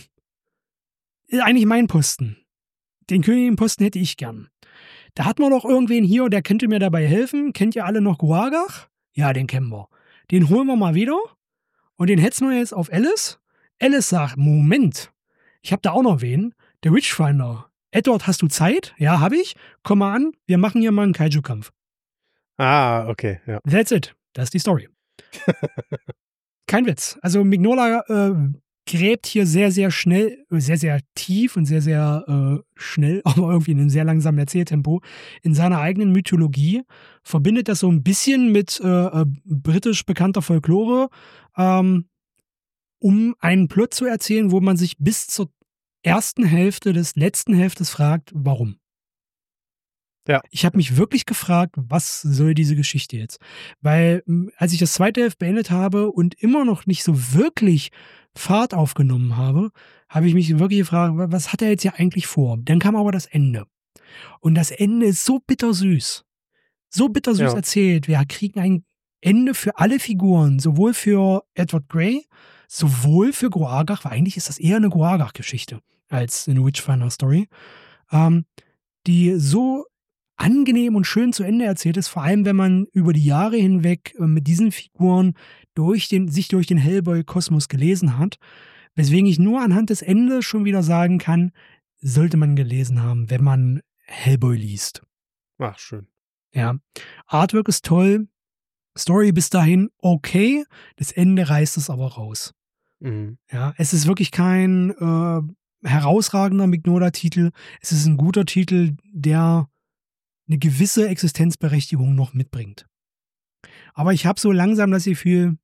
ist eigentlich mein Posten. Den Königinposten hätte ich gern. Da hat man doch irgendwen hier, der könnte mir dabei helfen. Kennt ihr alle noch Guagach? Ja, den kennen wir. Den holen wir mal wieder und den hetzen wir jetzt auf Alice. Alice sagt, Moment, ich habe da auch noch wen. Der Witchfinder. Edward, hast du Zeit? Ja, habe ich. Komm mal an, wir machen hier mal einen Kaiju-Kampf. Ah, okay. Ja. That's it. Das ist die Story. Kein Witz. Also Mignola äh, gräbt hier sehr, sehr schnell, sehr, sehr tief und sehr, sehr äh, schnell, aber irgendwie in einem sehr langsamen Erzähltempo in seiner eigenen Mythologie, verbindet das so ein bisschen mit äh, äh, britisch bekannter Folklore, ähm, um einen Plot zu erzählen, wo man sich bis zur ersten Hälfte des letzten Heftes fragt, warum. Ja. Ich habe mich wirklich gefragt, was soll diese Geschichte jetzt? Weil m, als ich das zweite Heft beendet habe und immer noch nicht so wirklich Fahrt aufgenommen habe, habe ich mich wirklich gefragt, wa- was hat er jetzt hier eigentlich vor? Dann kam aber das Ende. Und das Ende ist so bittersüß. So bittersüß Ja. erzählt. Wir kriegen ein Ende für alle Figuren, sowohl für Edward Grey, sowohl für Guagach, weil eigentlich ist das eher eine Guagach-Geschichte als eine Witchfinder-Story, ähm, die so angenehm und schön zu Ende erzählt ist, vor allem wenn man über die Jahre hinweg äh, mit diesen Figuren durch den, sich durch den Hellboy-Kosmos gelesen hat, weswegen ich nur anhand des Endes schon wieder sagen kann, sollte man gelesen haben, wenn man Hellboy liest. Ach, schön. Ja. Artwork ist toll, Story bis dahin okay, das Ende reißt es aber raus. Mhm. Ja, es ist wirklich kein äh, herausragender Mignola-Titel, es ist ein guter Titel, der eine gewisse Existenzberechtigung noch mitbringt. Aber ich habe so langsam das Gefühl,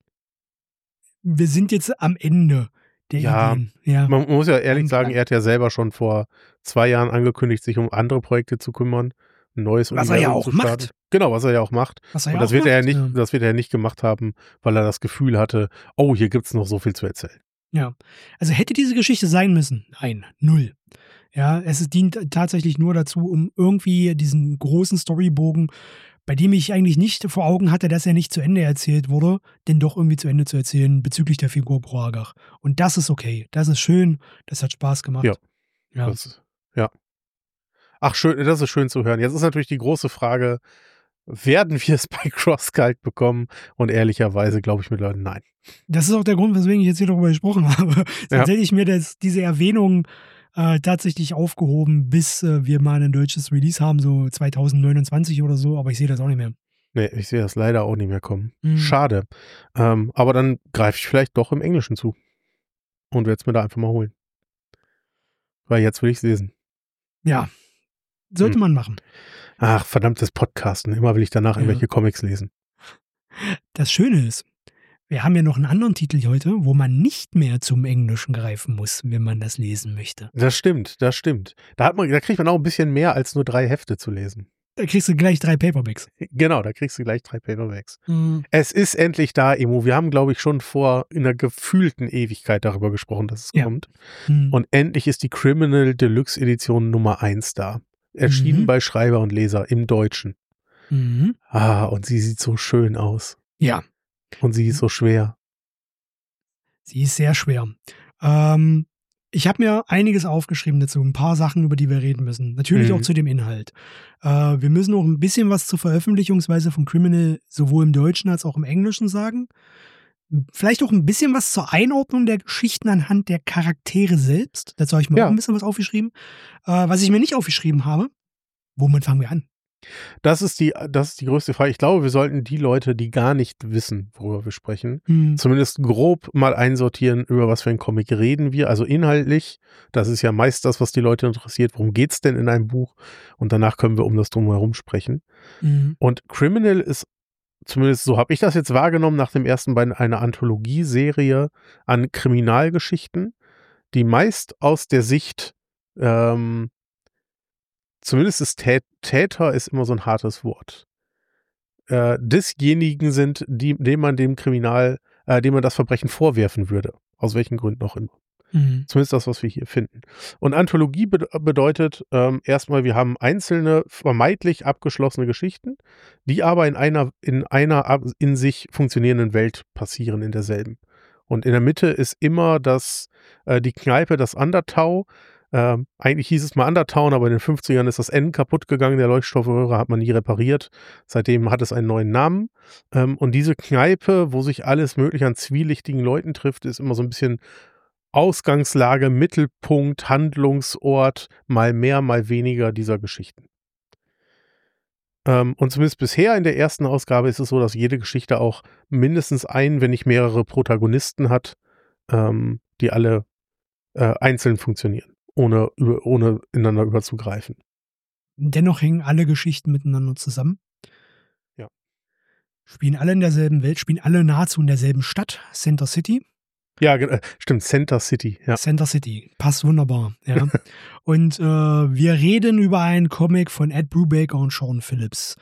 wir sind jetzt am Ende der Ja, Ideen. Ja, Man muss ja ehrlich Und sagen, dann- er hat ja selber schon vor zwei Jahren angekündigt, sich um andere Projekte zu kümmern, ein neues Was er ja Universum auch zu starten. macht. Genau, was er ja auch macht. was er Und ja das auch wird er ja macht. nicht, Ja. das wird er ja nicht gemacht haben, weil er das Gefühl hatte, oh, hier gibt's noch so viel zu erzählen. Ja, also hätte diese Geschichte sein müssen? Nein, null. Ja, es dient tatsächlich nur dazu, um irgendwie diesen großen Storybogen, bei dem ich eigentlich nicht vor Augen hatte, dass er nicht zu Ende erzählt wurde, denn doch irgendwie zu Ende zu erzählen bezüglich der Figur Guagach. Und das ist okay, das ist schön, das hat Spaß gemacht. Ja. Ja. Das, ja. Ach, schön, das ist schön zu hören. Jetzt ist natürlich die große Frage, werden wir es bei CrossCult bekommen? Und ehrlicherweise glaube ich mittlerweile nein. Das ist auch der Grund, weswegen ich jetzt hier darüber gesprochen habe. Sonst Ja. hätte ich mir das, diese Erwähnung äh, tatsächlich aufgehoben, bis äh, wir mal ein deutsches Release haben, so zwanzig neunundzwanzig oder so, aber ich sehe das auch nicht mehr. Nee, ich sehe das leider auch nicht mehr kommen. Mhm. Schade. Ähm, aber dann greife ich vielleicht doch im Englischen zu. Und werde es mir da einfach mal holen. Weil jetzt will ich es lesen. Ja, sollte Hm. man machen. Ach, verdammtes Podcasten. Immer will ich danach Ja. irgendwelche Comics lesen. Das Schöne ist, wir haben ja noch einen anderen Titel heute, wo man nicht mehr zum Englischen greifen muss, wenn man das lesen möchte. Das stimmt, das stimmt. Da hat man, da kriegt man auch ein bisschen mehr als nur drei Hefte zu lesen. Da kriegst du gleich drei Paperbacks. Genau, da kriegst du gleich drei Paperbacks. Mhm. Es ist endlich da, Emo. Wir haben, glaube ich, schon vor in einer gefühlten Ewigkeit darüber gesprochen, dass es Ja. kommt. Mhm. Und endlich ist die Criminal Deluxe Edition Nummer eins da. Erschienen Mhm. bei Schreiber und Leser im Deutschen. Mhm. Ah, und sie sieht so schön aus. Ja, Und sie ist so schwer. sie ist sehr schwer. Ähm, ich habe mir einiges aufgeschrieben dazu, ein paar Sachen, über die wir reden müssen. Natürlich Mhm. auch zu dem Inhalt. Äh, wir müssen auch ein bisschen was zur Veröffentlichungsweise von Criminal sowohl im Deutschen als auch im Englischen sagen. Vielleicht auch ein bisschen was zur Einordnung der Geschichten anhand der Charaktere selbst. Dazu habe ich mir Ja. auch ein bisschen was aufgeschrieben. Äh, was ich mir nicht aufgeschrieben habe, womit fangen wir an? Das ist die, das ist die größte Frage. Ich glaube, wir sollten die Leute, die gar nicht wissen, worüber wir sprechen, Hm. zumindest grob mal einsortieren, über was für ein Comic reden wir. Also inhaltlich, das ist ja meist das, was die Leute interessiert. Worum geht's denn in einem Buch? Und danach können wir um das Drumherum sprechen. Mhm. Und Criminal ist, zumindest so habe ich das jetzt wahrgenommen, nach dem ersten Band eine Anthologieserie an Kriminalgeschichten, die meist aus der Sicht, ähm, zumindest ist Tä Täter ist immer so ein hartes Wort, äh, desjenigen sind, die, dem man dem Kriminal, äh, dem man das Verbrechen vorwerfen würde. Aus welchen Gründen auch immer. Mhm. Zumindest das, was wir hier finden. Und Anthologie be bedeutet ähm, erstmal, wir haben einzelne, vermeintlich abgeschlossene Geschichten, die aber in einer, in einer ab- in sich funktionierenden Welt passieren, in derselben. Und in der Mitte ist immer das, äh, die Kneipe, das Undertow. Ähm, eigentlich hieß es mal Undertown, aber in den fünfzigern ist das N kaputt gegangen, der Leuchtstoffröhre hat man nie repariert. Seitdem hat es einen neuen Namen. Ähm, und diese Kneipe, wo sich alles mögliche an zwielichtigen Leuten trifft, ist immer so ein bisschen Ausgangslage, Mittelpunkt, Handlungsort, mal mehr, mal weniger dieser Geschichten. Ähm, und zumindest bisher in der ersten Ausgabe ist es so, dass jede Geschichte auch mindestens einen, wenn nicht mehrere Protagonisten hat, ähm, die alle äh, einzeln funktionieren, ohne, über, ohne ineinander überzugreifen. Dennoch hängen alle Geschichten miteinander zusammen. Ja. Spielen alle in derselben Welt, spielen alle nahezu in derselben Stadt, Center City. Ja, ge- äh, stimmt, Center City, ja. Center City, passt wunderbar. Ja. Und äh, wir reden über einen Comic von Ed Brubaker und Sean Phillips.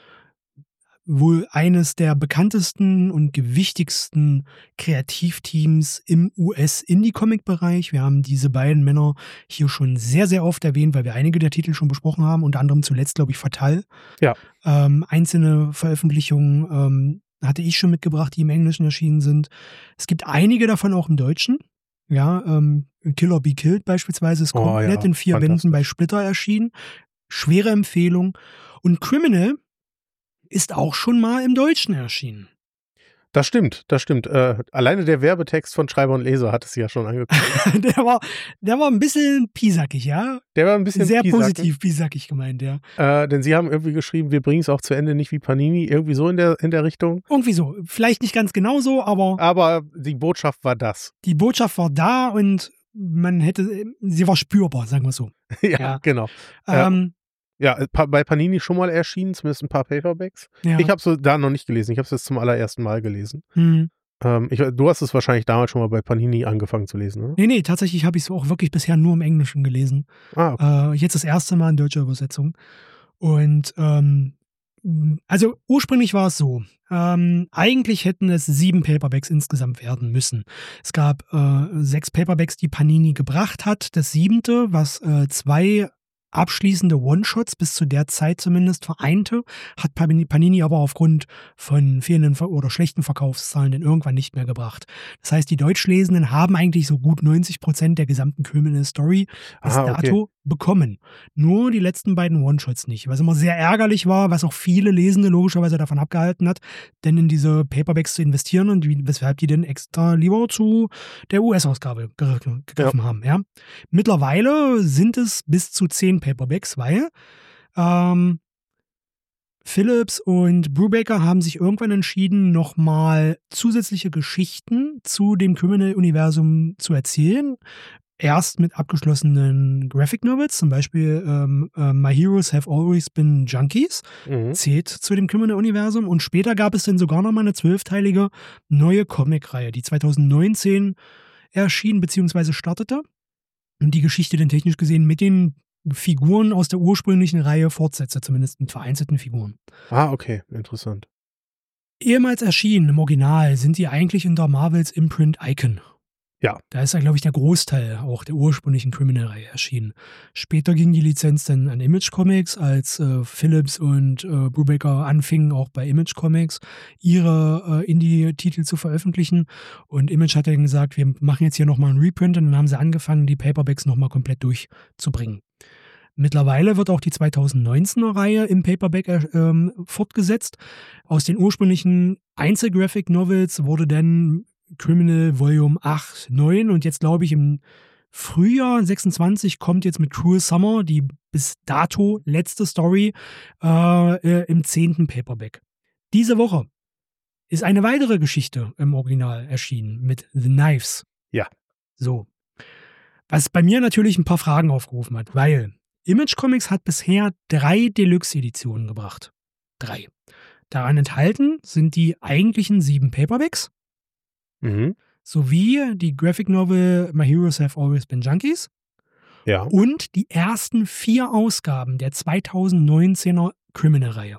Wohl eines der bekanntesten und gewichtigsten Kreativteams im U S-Indie-Comic-Bereich. Wir haben diese beiden Männer hier schon sehr, sehr oft erwähnt, weil wir einige der Titel schon besprochen haben, unter anderem zuletzt, glaube ich, Fatal. Ja. Ähm, einzelne Veröffentlichungen ähm, hatte ich schon mitgebracht, die im Englischen erschienen sind. Es gibt einige davon auch im Deutschen. Ja, ähm, Killer Be Killed beispielsweise ist Oh, komplett ja, in vier fantastisch. Bänden bei Splitter erschienen. Schwere Empfehlung. Und Criminal ist auch schon mal im Deutschen erschienen. Das stimmt, das stimmt. Äh, alleine der Werbetext von Schreiber und Leser hat es ja schon angekündigt. der, war, der war ein bisschen piesackig, ja? Der war ein bisschen Sehr piesackig. positiv piesackig gemeint, ja. Äh, denn sie haben irgendwie geschrieben, wir bringen es auch zu Ende, nicht wie Panini, irgendwie so in der, in der Richtung. Irgendwie so. Vielleicht nicht ganz genau so, aber Aber die Botschaft war das. die Botschaft war da und man hätte, sie war spürbar, sagen wir so. ja, Ja. genau. Äh, Ähm, Ja, pa- bei Panini schon mal erschienen, zumindest ein paar Paperbacks. ja. Ich habe es da noch nicht gelesen, ich habe es jetzt zum allerersten Mal gelesen. hm. Ähm, ich, du hast es wahrscheinlich damals schon mal bei Panini angefangen zu lesen, ne? Nee, nee, tatsächlich habe ich es auch wirklich bisher nur im Englischen gelesen. Ah, okay. Äh, jetzt das erste Mal in deutscher Übersetzung. Und ähm, also ursprünglich war es so, ähm, eigentlich hätten es sieben Paperbacks insgesamt werden müssen. Es gab äh, sechs Paperbacks, die Panini gebracht hat. Das siebente, was äh, zwei abschließende One-Shots bis zu der Zeit zumindest vereinte, hat Panini aber aufgrund von fehlenden Ver- oder schlechten Verkaufszahlen dann irgendwann nicht mehr gebracht. Das heißt, die Deutschlesenden haben eigentlich so gut neunzig Prozent der gesamten Criminal-Story bis Ah, okay. dato bekommen. Nur die letzten beiden One-Shots nicht, was immer sehr ärgerlich war, was auch viele Lesende logischerweise davon abgehalten hat, denn in diese Paperbacks zu investieren und wie, weshalb die dann extra lieber zu der U S-Ausgabe gegriffen, gegriffen haben. Ja. Mittlerweile sind es bis zu zehn Paperbacks, weil ähm, Phillips und Brubaker haben sich irgendwann entschieden, nochmal zusätzliche Geschichten zu dem Criminal-Universum zu erzählen. erst mit abgeschlossenen Graphic Novels, zum Beispiel ähm, äh, My Heroes Have Always Been Junkies, Mhm. zählt zu dem Criminal-Universum. Und später gab es dann sogar noch mal eine zwölfteilige neue Comic-Reihe, die zweitausendneunzehn erschien bzw. startete. Und die Geschichte dann technisch gesehen mit den Figuren aus der ursprünglichen Reihe fortsetze, zumindest mit vereinzelten Figuren. Ah, okay, interessant. Ehemals erschienen im Original sind die eigentlich in der Marvels Imprint Icon. Ja. Da ist ja, glaube ich, der Großteil auch der ursprünglichen Criminal-Reihe erschienen. Später ging die Lizenz dann an Image Comics, als äh, Phillips und äh, Brubaker anfingen, auch bei Image Comics ihre äh, Indie-Titel zu veröffentlichen. Und Image hat dann gesagt, wir machen jetzt hier nochmal einen Reprint. Und dann haben sie angefangen, die Paperbacks nochmal komplett durchzubringen. Mittlerweile wird auch die zweitausendneunzehner Reihe im Paperback äh, ähm, fortgesetzt. Aus den ursprünglichen Einzel-Graphic Novels wurde dann Criminal Volume acht, neun und jetzt glaube ich im Frühjahr sechsundzwanzig kommt jetzt mit Cruel Summer die bis dato letzte Story äh, äh, im zehnten Paperback. Diese Woche ist eine weitere Geschichte im Original erschienen mit The Knives. Ja. So. Was bei mir natürlich ein paar Fragen aufgerufen hat, weil Image Comics hat bisher drei Deluxe-Editionen gebracht. Drei. Daran enthalten sind die eigentlichen sieben Paperbacks, Mhm. sowie die Graphic Novel My Heroes Have Always Been Junkies Ja. und die ersten vier Ausgaben der zweitausendneunzehner Criminal-Reihe.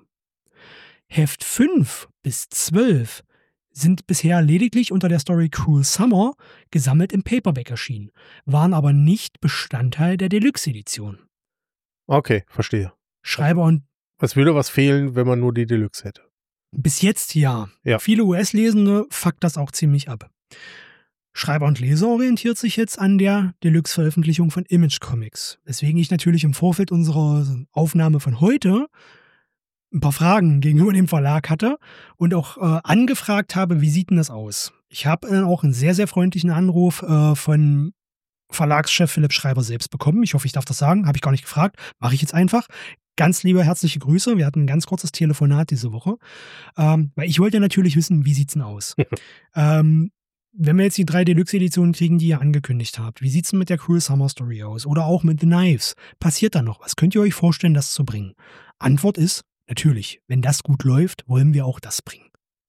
Heft fünf bis zwölf sind bisher lediglich unter der Story Cruel Summer gesammelt im Paperback erschienen, waren aber nicht Bestandteil der Deluxe-Edition. Okay, verstehe. Schreiber und Es würde was fehlen, wenn man nur die Deluxe hätte. bis jetzt ja. Ja. Viele U S-Lesende fuckt das auch ziemlich ab. Schreiber und Leser orientiert sich jetzt an der Deluxe-Veröffentlichung von Image Comics. Weswegen ich natürlich im Vorfeld unserer Aufnahme von heute ein paar Fragen gegenüber dem Verlag hatte und auch äh, angefragt habe, wie sieht denn das aus? Ich habe äh, auch einen sehr, sehr freundlichen Anruf äh, von Verlagschef Philipp Schreiber selbst bekommen. Ich hoffe, ich darf das sagen. Habe ich gar nicht gefragt. Mache ich jetzt einfach. Ganz liebe herzliche Grüße. Wir hatten ein ganz kurzes Telefonat diese Woche. Ähm, weil ich wollte natürlich wissen, wie sieht's denn aus? ähm, wenn wir jetzt die drei Deluxe-Editionen kriegen, die ihr angekündigt habt, wie sieht's denn mit der Cruel Summer Story aus? Oder auch mit The Knives? Passiert da noch was? Könnt ihr euch vorstellen, das zu bringen? Antwort ist, natürlich. Wenn das gut läuft, wollen wir auch das bringen.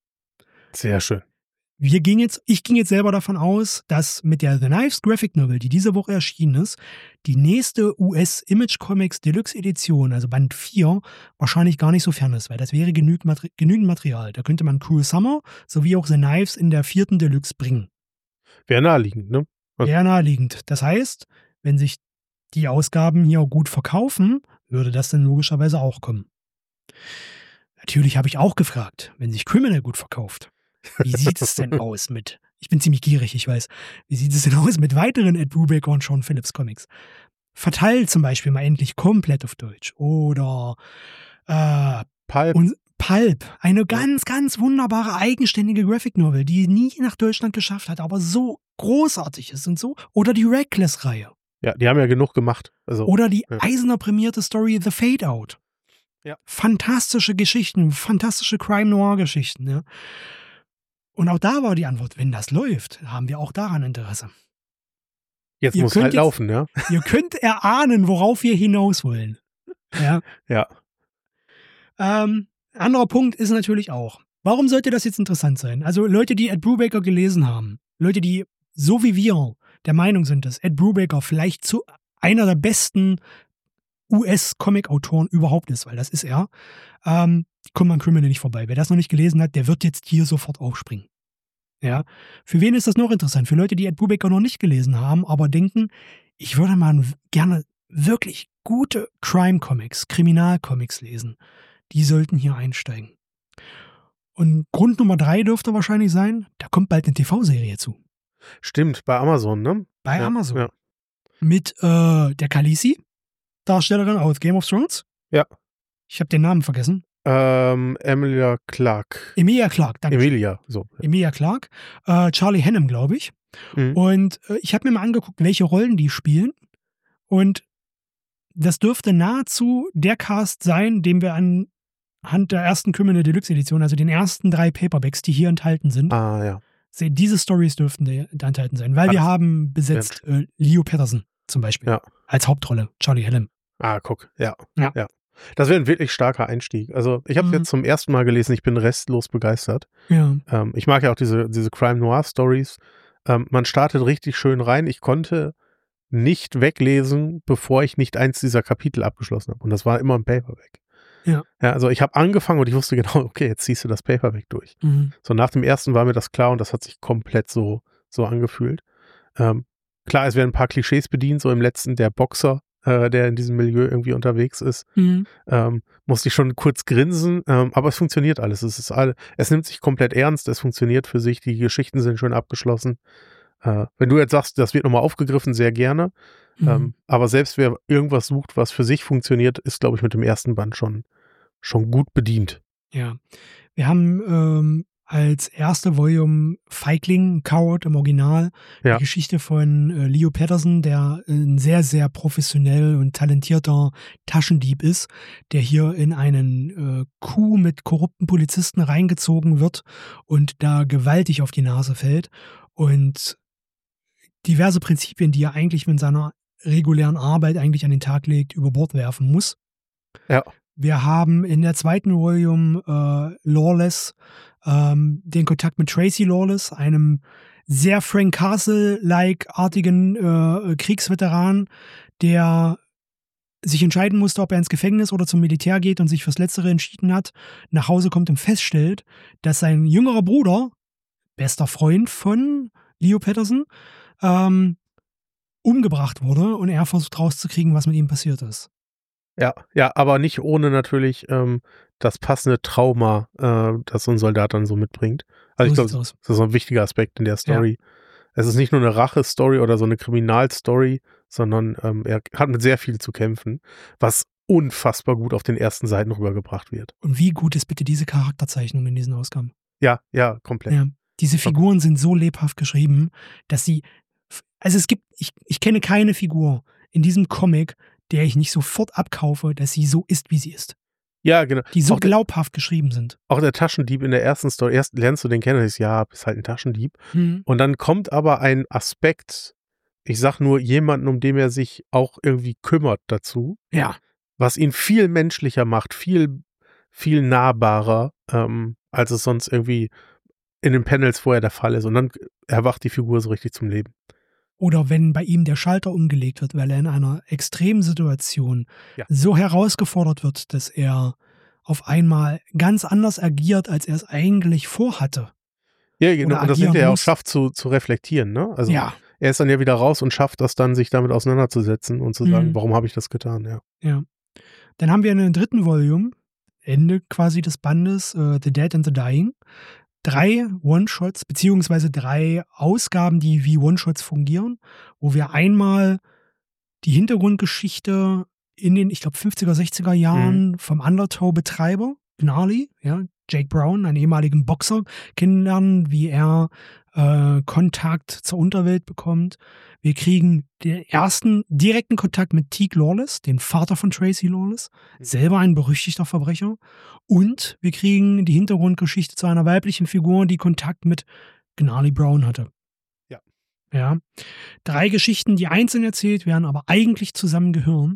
Sehr schön. Wir gingen jetzt, ich ging jetzt selber davon aus, dass mit der The Knives Graphic Novel, die diese Woche erschienen ist, die nächste U S Image Comics Deluxe Edition, also Band vier, wahrscheinlich gar nicht so fern ist, weil das wäre genügend, Mater- genügend Material. Da könnte man Cruel Summer sowie auch The Knives in der vierten Deluxe bringen. Wäre naheliegend, ne? Also- Sehr naheliegend. Das heißt, wenn sich die Ausgaben hier gut verkaufen, würde das dann logischerweise auch kommen. Natürlich habe ich auch gefragt, wenn sich Criminal gut verkauft, wie sieht es denn aus mit, ich bin ziemlich gierig, ich weiß, wie sieht es denn aus mit weiteren Ed Brubaker und Sean Phillips Comics? Verteilt zum Beispiel mal endlich komplett auf Deutsch. Oder äh, Pulp. und Pulp, eine ganz, ganz wunderbare, eigenständige Graphic Novel, die nie nach Deutschland geschafft hat, aber so großartig ist und so. Oder die Reckless-Reihe. Ja, die haben ja genug gemacht. Also, Oder die ja. Eisner prämierte Story The Fade Out. Ja. Fantastische Geschichten, fantastische Crime-Noir-Geschichten. Ja. Und auch da war die Antwort, wenn das läuft, haben wir auch daran Interesse. jetzt ihr muss könnt halt jetzt- laufen, ja? Ihr könnt erahnen, worauf wir hinaus wollen. Ja. Ja. Ähm, anderer Punkt ist natürlich auch, warum sollte das jetzt interessant sein? Also Leute, die Ed Brubaker gelesen haben, Leute, die so wie wir der Meinung sind, dass Ed Brubaker vielleicht zu einer der besten U S-Comic-Autoren überhaupt ist, weil das ist er, ähm, kommt man Criminal nicht vorbei. Wer das noch nicht gelesen hat, der wird jetzt hier sofort aufspringen. Ja. Für wen ist das noch interessant? Für Leute, die Ed Brubaker noch nicht gelesen haben, aber denken, ich würde mal gerne wirklich gute Crime-Comics, Kriminal-Comics lesen. Die sollten hier einsteigen. Und Grund Nummer drei dürfte wahrscheinlich sein, da kommt bald eine T V-Serie zu. Stimmt, bei Amazon, ne? Bei Ja, Amazon. ja. Mit äh, der Khaleesi, Darstellerin aus Game of Thrones. Ja. Ich habe den Namen vergessen. Ähm, Emilia Clarke. Emilia Clarke, danke. Emilia, so. Emilia Clarke. Äh, Charlie Hunnam, glaube ich. Mhm. Und äh, ich habe mir mal angeguckt, welche Rollen die spielen. Und das dürfte nahezu der Cast sein, den wir anhand der ersten Criminal Deluxe Edition, also den ersten drei Paperbacks, die hier enthalten sind, Ah, ja. Se- Diese Stories dürften da da enthalten sein, weil Ah, wir das- haben besetzt äh, Leo Patterson zum Beispiel Ja. als Hauptrolle, Charlie Hunnam. Ah, guck, ja. Ja. ja. Das wäre ein wirklich starker Einstieg. Also ich habe es Mhm. jetzt zum ersten Mal gelesen, ich bin restlos begeistert. Ja. Ähm, ich mag ja auch diese, diese Crime-Noir-Stories. Ähm, man startet richtig schön rein. Ich konnte nicht weglesen, bevor ich nicht eins dieser Kapitel abgeschlossen habe. Und das war immer ein Paperback. Ja. Ja, also ich habe angefangen und ich wusste genau, okay, jetzt ziehst du das Paperback durch. Mhm. So nach dem ersten war mir das klar und das hat sich komplett so, so angefühlt. Ähm, klar, es werden ein paar Klischees bedient, so im letzten der Boxer, äh, der in diesem Milieu irgendwie unterwegs ist. Mhm. Ähm, musste ich schon kurz grinsen, ähm, aber es funktioniert alles. Es ist all, es nimmt sich komplett ernst, es funktioniert für sich, die Geschichten sind schön abgeschlossen. Äh, wenn du jetzt sagst, das wird nochmal aufgegriffen, sehr gerne. Mhm. Ähm, aber selbst wer irgendwas sucht, was für sich funktioniert, ist, glaube ich, mit dem ersten Band schon, schon gut bedient. Ja. Wir haben ähm, als erste Volume Feigling, Coward im Original, Ja. die Geschichte von äh, Leo Patterson, der ein sehr, sehr professionell und talentierter Taschendieb ist, der hier in einen äh, Coup mit korrupten Polizisten reingezogen wird und da gewaltig auf die Nase fällt und diverse Prinzipien, die er eigentlich mit seiner regulären Arbeit eigentlich an den Tag legt, über Bord werfen muss. Ja. Wir haben in der zweiten Volume äh, Lawless ähm, den Kontakt mit Tracy Lawless, einem sehr Frank Castle-like-artigen äh, Kriegsveteran, der sich entscheiden musste, ob er ins Gefängnis oder zum Militär geht und sich fürs Letztere entschieden hat, nach Hause kommt und feststellt, dass sein jüngerer Bruder, bester Freund von Leo Patterson, ähm, umgebracht wurde und er versucht rauszukriegen, was mit ihm passiert ist. Ja, ja, aber nicht ohne natürlich ähm, das passende Trauma, äh, das so ein Soldat dann so mitbringt. Also ich So glaube, sieht's aus. das ist so ein wichtiger Aspekt in der Story. Es ist nicht nur eine Rache-Story oder so eine Kriminalstory, sondern ähm, er hat mit sehr viel zu kämpfen, was unfassbar gut auf den ersten Seiten rübergebracht wird. Und wie gut ist bitte diese Charakterzeichnung in diesen Ausgaben? Ja, ja, komplett. Ja, diese Figuren sind so lebhaft geschrieben, dass sie, also es gibt, ich, ich kenne keine Figur in diesem Comic, der ich nicht sofort abkaufe, dass sie so ist, wie sie ist. Ja, genau. Die so Auch der- glaubhaft geschrieben sind. Auch der Taschendieb in der ersten Story, erst lernst du den kennen und denkst, ja, bist halt ein Taschendieb. Hm. Und dann kommt aber ein Aspekt, ich sag nur jemanden, um den er sich auch irgendwie kümmert dazu, Ja. was ihn viel menschlicher macht, viel, viel nahbarer, ähm, als es sonst irgendwie in den Panels vorher der Fall ist. Und dann erwacht die Figur so richtig zum Leben. Oder wenn bei ihm der Schalter umgelegt wird, weil er in einer extremen Situation Ja. so herausgefordert wird, dass er auf einmal ganz anders agiert, als er es eigentlich vorhatte. Ja, genau. Oder Und das agieren hinterher auch muss. schafft zu, zu reflektieren, ne? Also Ja, er ist dann ja wieder raus und schafft das dann, sich damit auseinanderzusetzen und zu sagen, Mhm. warum habe ich das getan, ja. ja. Dann haben wir in dem dritten Volume, Ende quasi des Bandes, äh, The Dead and the Dying, drei One-Shots, beziehungsweise drei Ausgaben, die wie One-Shots fungieren, wo wir einmal die Hintergrundgeschichte in den, ich glaube, fünfziger, sechziger Jahren vom Undertow-Betreiber, Gnarly, ja, Jake Brown, einen ehemaligen Boxer, kennenlernen, wie er äh, Kontakt zur Unterwelt bekommt. Wir kriegen den ersten direkten Kontakt mit Teague Lawless, den Vater von Tracy Lawless, selber ein berüchtigter Verbrecher. Und wir kriegen die Hintergrundgeschichte zu einer weiblichen Figur, die Kontakt mit Gnarly Brown hatte. Ja. Ja. Drei Geschichten, die einzeln erzählt werden, aber eigentlich zusammengehören.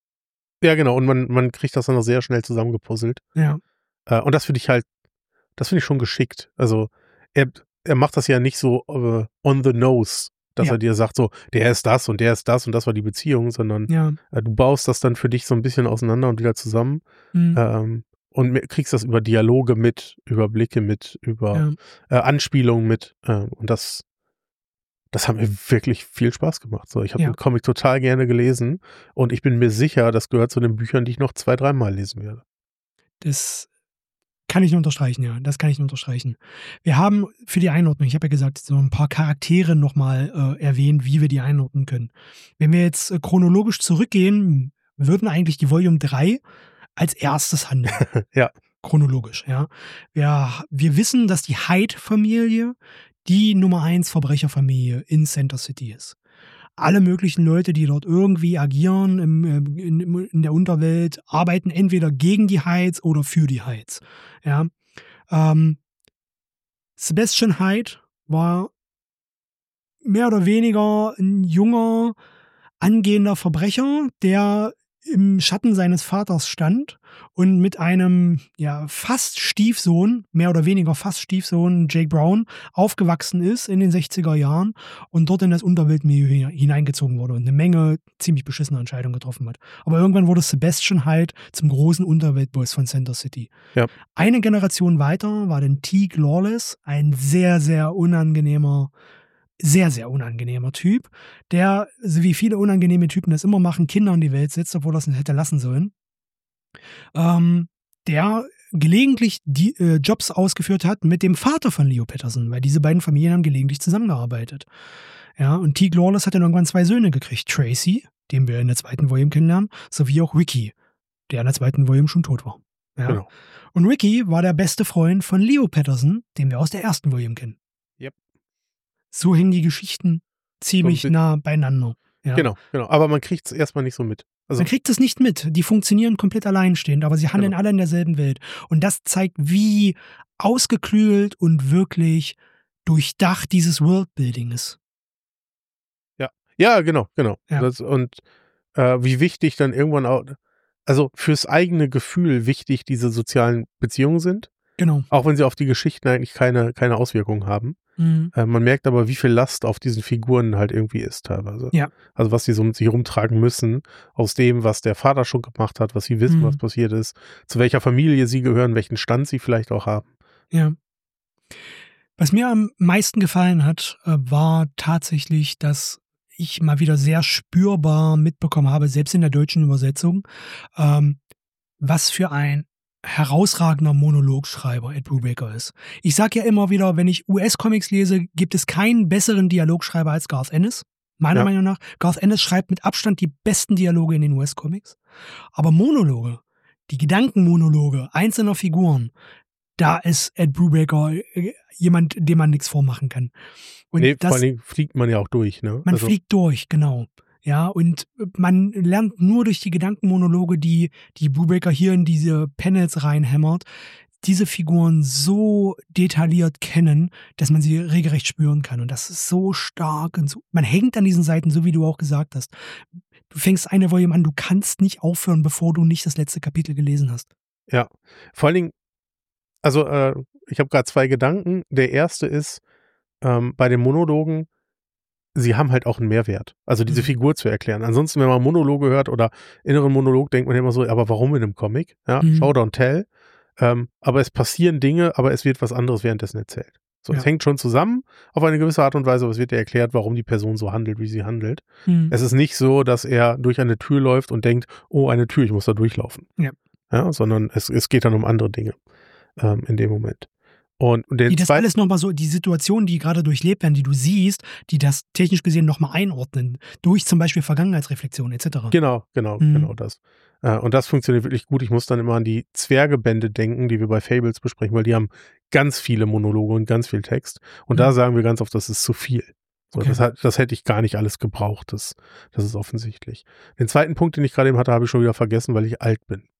Ja, genau. Und man, man kriegt das dann noch sehr schnell zusammengepuzzelt. Ja. Äh, und das finde ich halt, das finde ich schon geschickt. Also er, er macht das ja nicht so äh, on the nose, dass Ja. er dir sagt so, der ist das und der ist das und das war die Beziehung, sondern Ja. äh, du baust das dann für dich so ein bisschen auseinander und wieder zusammen Mhm. ähm, und mi- kriegst das über Dialoge mit, über Blicke mit, über ja. äh, Anspielungen mit äh, und das das hat mir wirklich viel Spaß gemacht. So, ich habe Ja. den Comic total gerne gelesen und ich bin mir sicher, das gehört zu den Büchern, die ich noch zwei, dreimal lesen werde. Das kann ich nur unterstreichen, ja. Das kann ich nur unterstreichen. Wir haben für die Einordnung, ich habe ja gesagt, so ein paar Charaktere nochmal äh, erwähnt, wie wir die einordnen können. Wenn wir jetzt äh, chronologisch zurückgehen, würden eigentlich die Volume drei als erstes handeln. Ja. Chronologisch, ja. Wir, wir wissen, dass die Hyde-Familie die Nummer eins Verbrecherfamilie in Center City ist. Alle möglichen Leute, die dort irgendwie agieren im, äh, in, in der Unterwelt, arbeiten entweder gegen die Hydes oder für die Hydes. Ja. Ähm, Sebastian Hyde war mehr oder weniger ein junger, angehender Verbrecher, der im Schatten seines Vaters stand und mit einem ja fast Stiefsohn, mehr oder weniger fast Stiefsohn Jake Brown, aufgewachsen ist in den sechziger Jahren und dort in das Unterweltmilieu hineingezogen wurde und eine Menge ziemlich beschissene Entscheidungen getroffen hat. Aber irgendwann wurde Sebastian halt zum großen Unterweltboss von Center City. Ja. Eine Generation weiter war dann Teague Lawless, ein sehr, sehr unangenehmer Sehr, sehr unangenehmer Typ, der, so wie viele unangenehme Typen das immer machen, Kinder in die Welt setzt, obwohl er es nicht hätte lassen sollen. Ähm, der gelegentlich die äh, Jobs ausgeführt hat mit dem Vater von Leo Patterson, weil diese beiden Familien haben gelegentlich zusammengearbeitet. Ja, und Teague Lawless hat dann irgendwann zwei Söhne gekriegt. Tracy, den wir in der zweiten Volume kennenlernen, sowie auch Ricky, der in der zweiten Volume schon tot war. Ja. Genau. Und Ricky war der beste Freund von Leo Patterson, den wir aus der ersten Volume kennen. Yep. So hängen die Geschichten ziemlich So, nah beieinander. Ja. Genau, genau. Aber man kriegt es erstmal nicht so mit. Also, Man kriegt es nicht mit. Die funktionieren komplett alleinstehend, aber sie handeln Genau. alle in derselben Welt. Und das zeigt, wie ausgeklügelt und wirklich durchdacht dieses Worldbuilding ist. ja, genau, genau. Ja. Das, und äh, wie wichtig dann irgendwann auch, also fürs eigene Gefühl wichtig diese sozialen Beziehungen sind, Genau. auch wenn sie auf die Geschichten eigentlich keine, keine Auswirkungen haben. Mhm. Äh, man merkt aber, wie viel Last auf diesen Figuren halt irgendwie ist teilweise. Ja. Also was sie so mit sich rumtragen müssen, aus dem, was der Vater schon gemacht hat, was sie wissen, Mhm. was passiert ist, zu welcher Familie sie gehören, welchen Stand sie vielleicht auch haben. Ja. Was mir am meisten gefallen hat, äh, war tatsächlich, dass ich mal wieder sehr spürbar mitbekommen habe, selbst in der deutschen Übersetzung, ähm, was für ein herausragender Monologschreiber Ed Brubaker ist. Ich sage ja immer wieder, wenn ich U S-Comics lese, gibt es keinen besseren Dialogschreiber als Garth Ennis. Meiner Ja. Meinung nach. Garth Ennis schreibt mit Abstand die besten Dialoge in den U S-Comics. Aber Monologe, die Gedankenmonologe einzelner Figuren, da ist Ed Brubaker äh, jemand, dem man nichts vormachen kann. Und Nee, das, vor allen Dingen fliegt man ja auch durch, ne? man also, fliegt durch, genau. Ja, und man lernt nur durch die Gedankenmonologe, die, die Brubaker hier in diese Panels reinhämmert, diese Figuren so detailliert kennen, dass man sie regelrecht spüren kann. Und das ist so stark und so. Man hängt an diesen Seiten, so wie du auch gesagt hast. Du fängst eine Volume an, du kannst nicht aufhören, bevor du nicht das letzte Kapitel gelesen hast. Ja, vor allen Dingen, also äh, ich habe gerade zwei Gedanken. Der erste ist, ähm, bei den Monologen, sie haben halt auch einen Mehrwert. Also diese Mhm. Figur zu erklären. Ansonsten, wenn man Monologe hört oder inneren Monolog, denkt man immer so, aber warum in einem Comic? Ja, Mhm. Show, don't tell. Ähm, aber es passieren Dinge, aber es wird was anderes währenddessen erzählt. So, Ja. es hängt schon zusammen auf eine gewisse Art und Weise, aber es wird dir erklärt, warum die Person so handelt, wie sie handelt. Mhm. Es ist nicht so, dass er durch eine Tür läuft und denkt, oh, eine Tür, ich muss da durchlaufen. Ja. Ja, sondern es, es geht dann um andere Dinge ähm, in dem Moment. Und, und den Die das zweiten, alles nochmal so, die Situationen, die gerade durchlebt werden, die du siehst, die das technisch gesehen nochmal einordnen. Durch zum Beispiel Vergangenheitsreflexion et cetera. genau, genau, Mhm. genau das. Äh, und das funktioniert wirklich gut. Ich muss dann immer an die Zwergebände denken, die wir bei Fables besprechen, weil die haben ganz viele Monologe und ganz viel Text. Und Mhm. da sagen wir ganz oft, das ist zu viel. So, Okay. das, hat, das hätte ich gar nicht alles gebraucht. Das, das ist offensichtlich. Den zweiten Punkt, den ich gerade eben hatte, habe ich schon wieder vergessen, weil ich alt bin.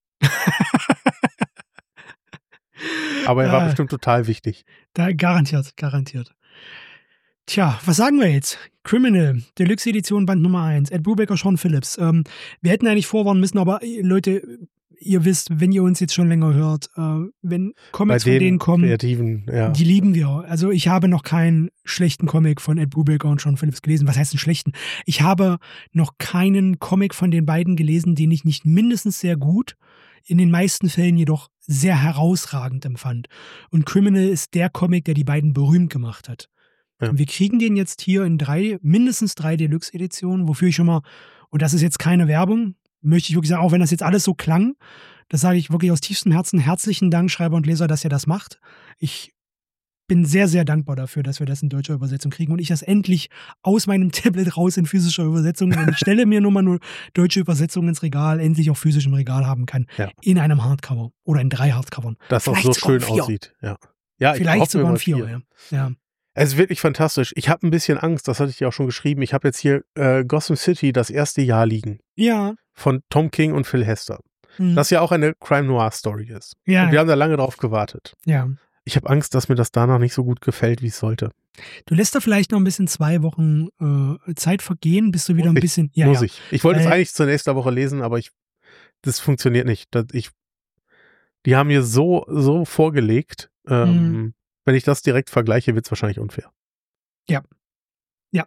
Aber er war Ah, bestimmt total wichtig. da garantiert, garantiert. Tja, was sagen wir jetzt? Criminal, Deluxe Edition Band Nummer eins, Ed Brubaker, Sean Phillips. Ähm, wir hätten eigentlich vorwarnen müssen, aber äh, Leute, ihr wisst, wenn ihr uns jetzt schon länger hört, äh, wenn Comics Bei von den denen kommen, Kreativen, ja. die lieben wir. Also ich habe noch keinen schlechten Comic von Ed Brubaker und Sean Phillips gelesen. Was heißt einen schlechten? Ich habe noch keinen Comic von den beiden gelesen, den ich nicht mindestens sehr gut, in den meisten Fällen jedoch sehr herausragend empfand. Und Criminal ist der Comic, der die beiden berühmt gemacht hat. Ja. Und wir kriegen den jetzt hier in drei, mindestens drei Deluxe-Editionen, wofür ich schon mal, und das ist jetzt keine Werbung, möchte ich wirklich sagen, auch wenn das jetzt alles so klang, das sage ich wirklich aus tiefstem Herzen, herzlichen Dank, Schreiber und Leser, dass ihr das macht. Ich bin sehr, sehr dankbar dafür, dass wir das in deutscher Übersetzung kriegen und ich das endlich aus meinem Tablet raus in physischer Übersetzung, und ich stelle mir nur mal nur deutsche Übersetzungen ins Regal, endlich auch physisch im Regal haben kann. Ja. In einem Hardcover oder in drei Hardcovern. Das auch Vielleicht so sogar schön vier. aussieht. Ja, ja, ich Vielleicht hoffe sogar mal ein Vier, vier. ja. ja. Es ist wirklich fantastisch. Ich habe ein bisschen Angst, das hatte ich dir auch schon geschrieben. Ich habe jetzt hier äh, Gotham City das erste Jahr liegen Ja. von Tom King und Phil Hester. Mhm. Das ja auch eine Crime-Noir-Story ist. Ja. Und wir haben da lange drauf gewartet. Ja. Ich habe Angst, dass mir das danach nicht so gut gefällt, wie es sollte. Du lässt da vielleicht noch ein bisschen zwei Wochen äh, Zeit vergehen, bis du wieder Muss ein ich, bisschen. Ja, muss ja. ich. Ich wollte es Äh, eigentlich zur nächsten Woche lesen, aber ich, das funktioniert nicht. Das, ich, die haben mir so, so vorgelegt. Ähm, Mhm. Wenn ich das direkt vergleiche, wird es wahrscheinlich unfair. Ja. Ja.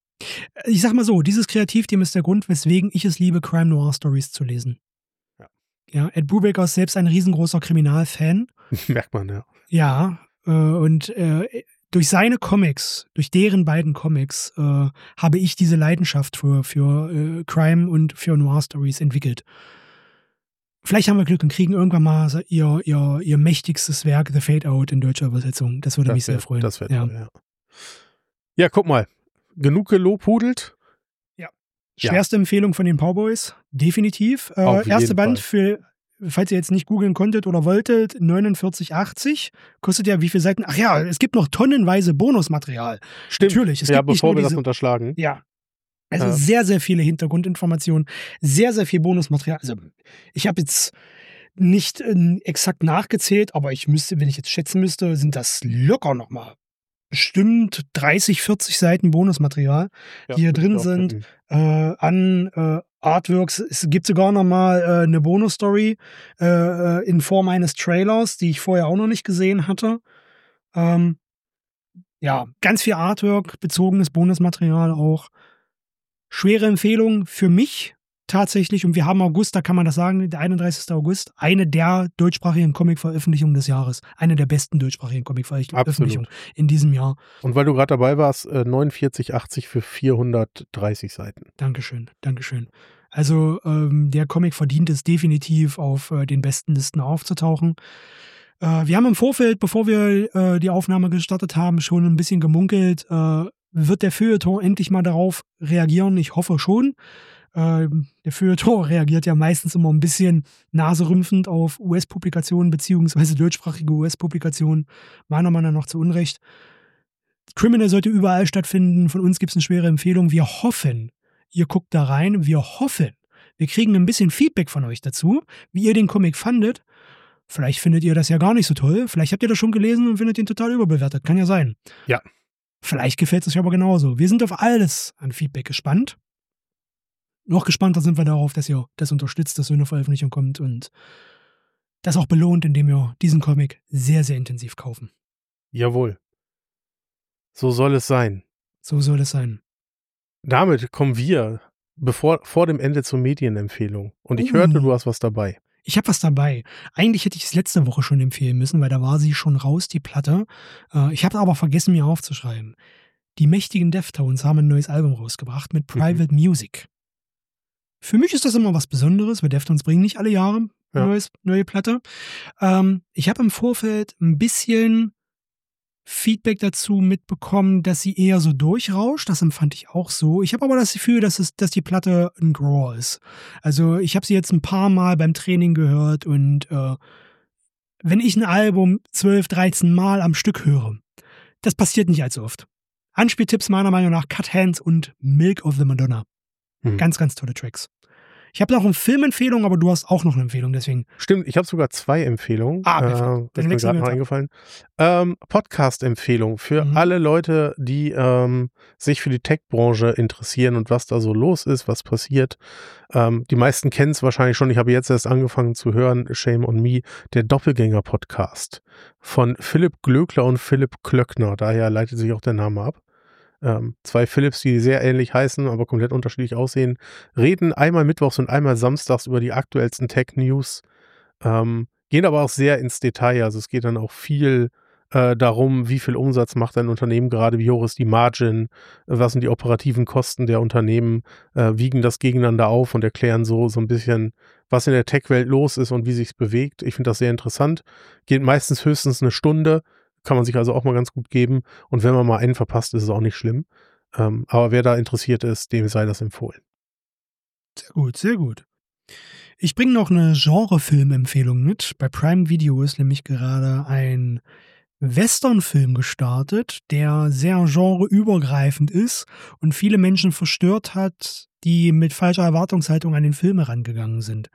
Ich sag mal so, dieses Kreativteam ist der Grund, weswegen ich es liebe, Crime Noir Stories zu lesen. Ja. Ja, Ed Brubaker ist selbst ein riesengroßer Kriminalfan. Merkt man, ja. Ja, äh, und äh, durch seine Comics, durch deren beiden Comics, äh, habe ich diese Leidenschaft für, für äh, Crime und für Noir-Stories entwickelt. Vielleicht haben wir Glück und kriegen irgendwann mal so ihr, ihr, ihr mächtigstes Werk, The Fade Out, in deutscher Übersetzung. Das würde Das mich sehr wär, freuen. Das wäre ja. toll, ja. Ja, guck mal. Genug gelobhudelt. Ja. Ja. Schwerste Empfehlung von den Powboys, definitiv. Äh, Auf erste jeden Band Fall. für, falls ihr jetzt nicht googeln konntet oder wolltet, neunundvierzig achtzig. Kostet ja wie viele Seiten? Ach ja, es gibt noch tonnenweise Bonusmaterial. Stimmt. Natürlich. Es Ja, gibt nicht bevor nur wir diese, das unterschlagen. Ja. Also Ja. sehr, sehr viele Hintergrundinformationen, sehr, sehr viel Bonusmaterial. Also ich habe jetzt nicht äh, exakt nachgezählt, aber ich müsste, wenn ich jetzt schätzen müsste, sind das locker nochmal bestimmt dreißig, vierzig Seiten Bonusmaterial, Ja, die hier würde ich drin auch sind. tippen. Äh, an äh, Artworks. Es gibt sogar nochmal äh, eine Bonus-Story äh, in Form eines Trailers, die ich vorher auch noch nicht gesehen hatte. Ähm, ja, ganz viel Artwork, bezogenes Bonusmaterial auch. Schwere Empfehlung für mich tatsächlich, und wir haben August, da kann man das sagen, der einunddreißigster August, eine der deutschsprachigen Comic-Veröffentlichungen des Jahres. Eine der besten deutschsprachigen Comic-Veröffentlichungen in diesem Jahr. Und weil du gerade dabei warst, äh, neunundvierzig achtzig für vierhundertdreißig Seiten. Dankeschön, Dankeschön. Also ähm, der Comic verdient es definitiv, auf äh, den besten Listen aufzutauchen. Äh, wir haben im Vorfeld, bevor wir äh, die Aufnahme gestartet haben, schon ein bisschen gemunkelt, äh, wird der Feuilleton endlich mal darauf reagieren? Ich hoffe schon. Äh, der Feuilleton reagiert ja meistens immer ein bisschen naserümpfend auf U S-Publikationen beziehungsweise deutschsprachige U S-Publikationen. Meiner Meinung nach zu Unrecht. Criminal sollte überall stattfinden. Von uns gibt es eine schwere Empfehlung. Wir hoffen, ihr guckt da rein. Wir hoffen, wir kriegen ein bisschen Feedback von euch dazu, wie ihr den Comic fandet. Vielleicht findet ihr das ja gar nicht so toll. Vielleicht habt ihr das schon gelesen und findet ihn total überbewertet. Kann ja sein. Ja. Vielleicht gefällt es euch aber genauso. Wir sind auf alles an Feedback gespannt. Noch gespannter sind wir darauf, dass ihr das unterstützt, dass so eine Veröffentlichung kommt und das auch belohnt, indem wir diesen Comic sehr, sehr intensiv kaufen. Jawohl. So soll es sein. So soll es sein. Damit kommen wir bevor, vor dem Ende zur Medienempfehlung. Und ich Uh. hörte, du hast was dabei. Ich habe was dabei. Eigentlich hätte ich es letzte Woche schon empfehlen müssen, weil da war sie schon raus, die Platte. Äh, ich habe aber vergessen, mir aufzuschreiben. Die mächtigen Deftones haben ein neues Album rausgebracht mit Private mhm. Music. Für mich ist das immer was Besonderes, weil Deftones bringen nicht alle Jahre ja. neues, neue Platte. Ähm, ich habe im Vorfeld ein bisschen Feedback dazu mitbekommen, dass sie eher so durchrauscht. Das empfand ich auch so. Ich habe aber das Gefühl, dass, es, dass die Platte ein Grower ist. Also ich habe sie jetzt ein paar Mal beim Training gehört und äh, wenn ich ein Album zwölf, dreizehn Mal am Stück höre, das passiert nicht allzu oft. Anspieltipps meiner Meinung nach Cut Hands und Milk of the Madonna. Hm. Ganz, ganz tolle Tracks. Ich habe noch eine Filmempfehlung, aber du hast auch noch eine Empfehlung, deswegen. Stimmt, ich habe sogar zwei Empfehlungen. Ah, perfekt. Äh, das ist mir gerade noch eingefallen. Ähm, Podcast-Empfehlung für mhm. alle Leute, die ähm, sich für die Tech-Branche interessieren und was da so los ist, was passiert. Ähm, die meisten kennen es wahrscheinlich schon. Ich habe jetzt erst angefangen zu hören, Shame on Me, der Doppelgänger-Podcast von Philipp Glöckler und Philipp Klöckner. Daher leitet sich auch der Name ab. Ähm, zwei Philips, die sehr ähnlich heißen, aber komplett unterschiedlich aussehen, reden einmal mittwochs und einmal samstags über die aktuellsten Tech-News, ähm, gehen aber auch sehr ins Detail. Also es geht dann auch viel äh, darum, wie viel Umsatz macht ein Unternehmen gerade, wie hoch ist die Margin, äh, was sind die operativen Kosten der Unternehmen, äh, wiegen das gegeneinander auf und erklären so, so ein bisschen, was in der Tech-Welt los ist und wie sich's bewegt. Ich finde das sehr interessant. Geht meistens höchstens eine Stunde. Kann man sich also auch mal ganz gut geben. Und wenn man mal einen verpasst, ist es auch nicht schlimm. Ähm, aber wer da interessiert ist, dem sei das empfohlen. Sehr gut, sehr gut. Ich bringe noch eine Genre-Film-Empfehlung mit. Bei Prime Video ist nämlich gerade ein Western-Film gestartet, der sehr genreübergreifend ist und viele Menschen verstört hat, die mit falscher Erwartungshaltung an den Film herangegangen sind.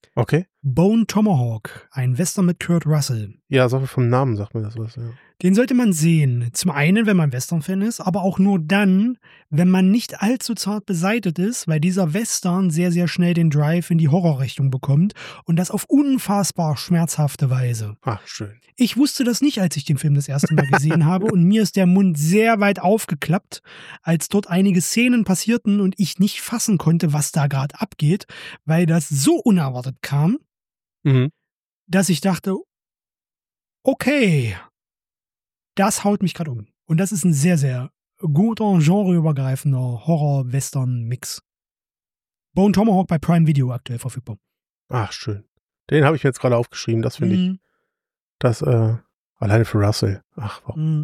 Okay. Bone Tomahawk, ein Western mit Kurt Russell. Ja, so vom Namen sagt mir das was, ja. Den sollte man sehen. Zum einen, wenn man Western-Fan ist, aber auch nur dann, wenn man nicht allzu zart beseitet ist, weil dieser Western sehr, sehr schnell den Drive in die Horrorrichtung bekommt und das auf unfassbar schmerzhafte Weise. Ach, schön. Ich wusste das nicht, als ich den Film das erste Mal gesehen habe und mir ist der Mund sehr weit aufgeklappt, als dort einige Szenen passierten und ich nicht fassen konnte, was da gerade abgeht, weil das so unerwartet kam, Mhm. dass ich dachte, okay, das haut mich gerade um. Und das ist ein sehr, sehr guter, genreübergreifender Horror-Western-Mix. Bone Tomahawk bei Prime Video aktuell verfügbar. Ach, schön. Den habe ich mir jetzt gerade aufgeschrieben. Das finde ich, Mm, das, äh, alleine für Russell. Ach, warum? mm.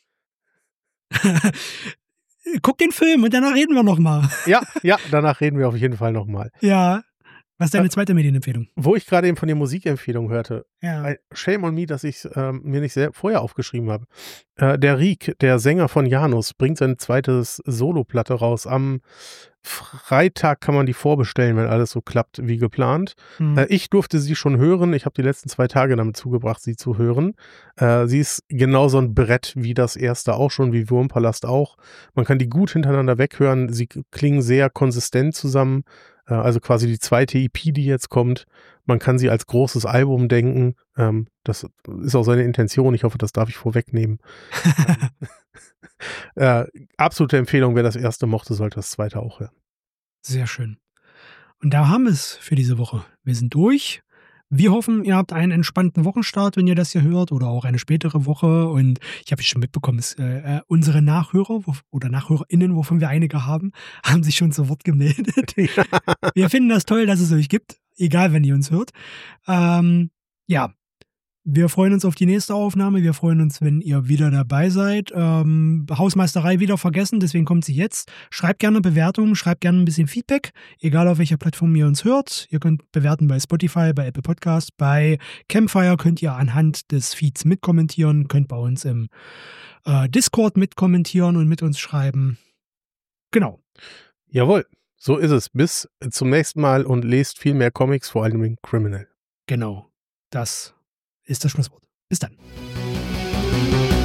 Guck den Film und danach reden wir nochmal. Ja, ja, danach reden wir auf jeden Fall nochmal. Ja. Was ist deine zweite Medienempfehlung? Wo ich gerade eben von der Musikempfehlung hörte, Ja. ein Shame on me, dass ich es ähm, mir nicht sehr vorher aufgeschrieben habe. Äh, der Riek, der Sänger von Janus, bringt sein zweites Soloplatte raus. Am Freitag kann man die vorbestellen, wenn alles so klappt wie geplant. Hm. Äh, ich durfte sie schon hören. Ich habe die letzten zwei Tage damit zugebracht, sie zu hören. Äh, sie ist genauso ein Brett wie das erste auch schon, wie Wurmpalast auch. Man kann die gut hintereinander weghören. Sie klingen sehr konsistent zusammen. Äh, also quasi die zweite E P, die jetzt kommt. Man kann sie als großes Album denken. Ähm, das ist auch seine Intention. Ich hoffe, das darf ich vorwegnehmen. äh, absolute Empfehlung, wer das erste mochte, sollte das zweite auch hören. Sehr schön. Und da haben wir es für diese Woche. Wir sind durch. Wir hoffen, ihr habt einen entspannten Wochenstart, wenn ihr das hier hört, oder auch eine spätere Woche. Und ich habe schon mitbekommen, dass, äh, unsere Nachhörer wo, oder NachhörerInnen, wovon wir einige haben, haben sich schon zu Wort gemeldet. Ja. Wir finden das toll, dass es euch gibt, egal wenn ihr uns hört. Ähm, ja, wir freuen uns auf die nächste Aufnahme. Wir freuen uns, wenn ihr wieder dabei seid. Ähm, Hausmeisterei wieder vergessen, deswegen kommt sie jetzt. Schreibt gerne Bewertungen, schreibt gerne ein bisschen Feedback, egal auf welcher Plattform ihr uns hört. Ihr könnt bewerten bei Spotify, bei Apple Podcast, bei Campfire könnt ihr anhand des Feeds mitkommentieren, könnt bei uns im äh, Discord mitkommentieren und mit uns schreiben. Genau. Jawohl, so ist es. Bis zum nächsten Mal und lest viel mehr Comics, vor allem in Criminal. Genau. Das ist das Schlusswort. Bis dann.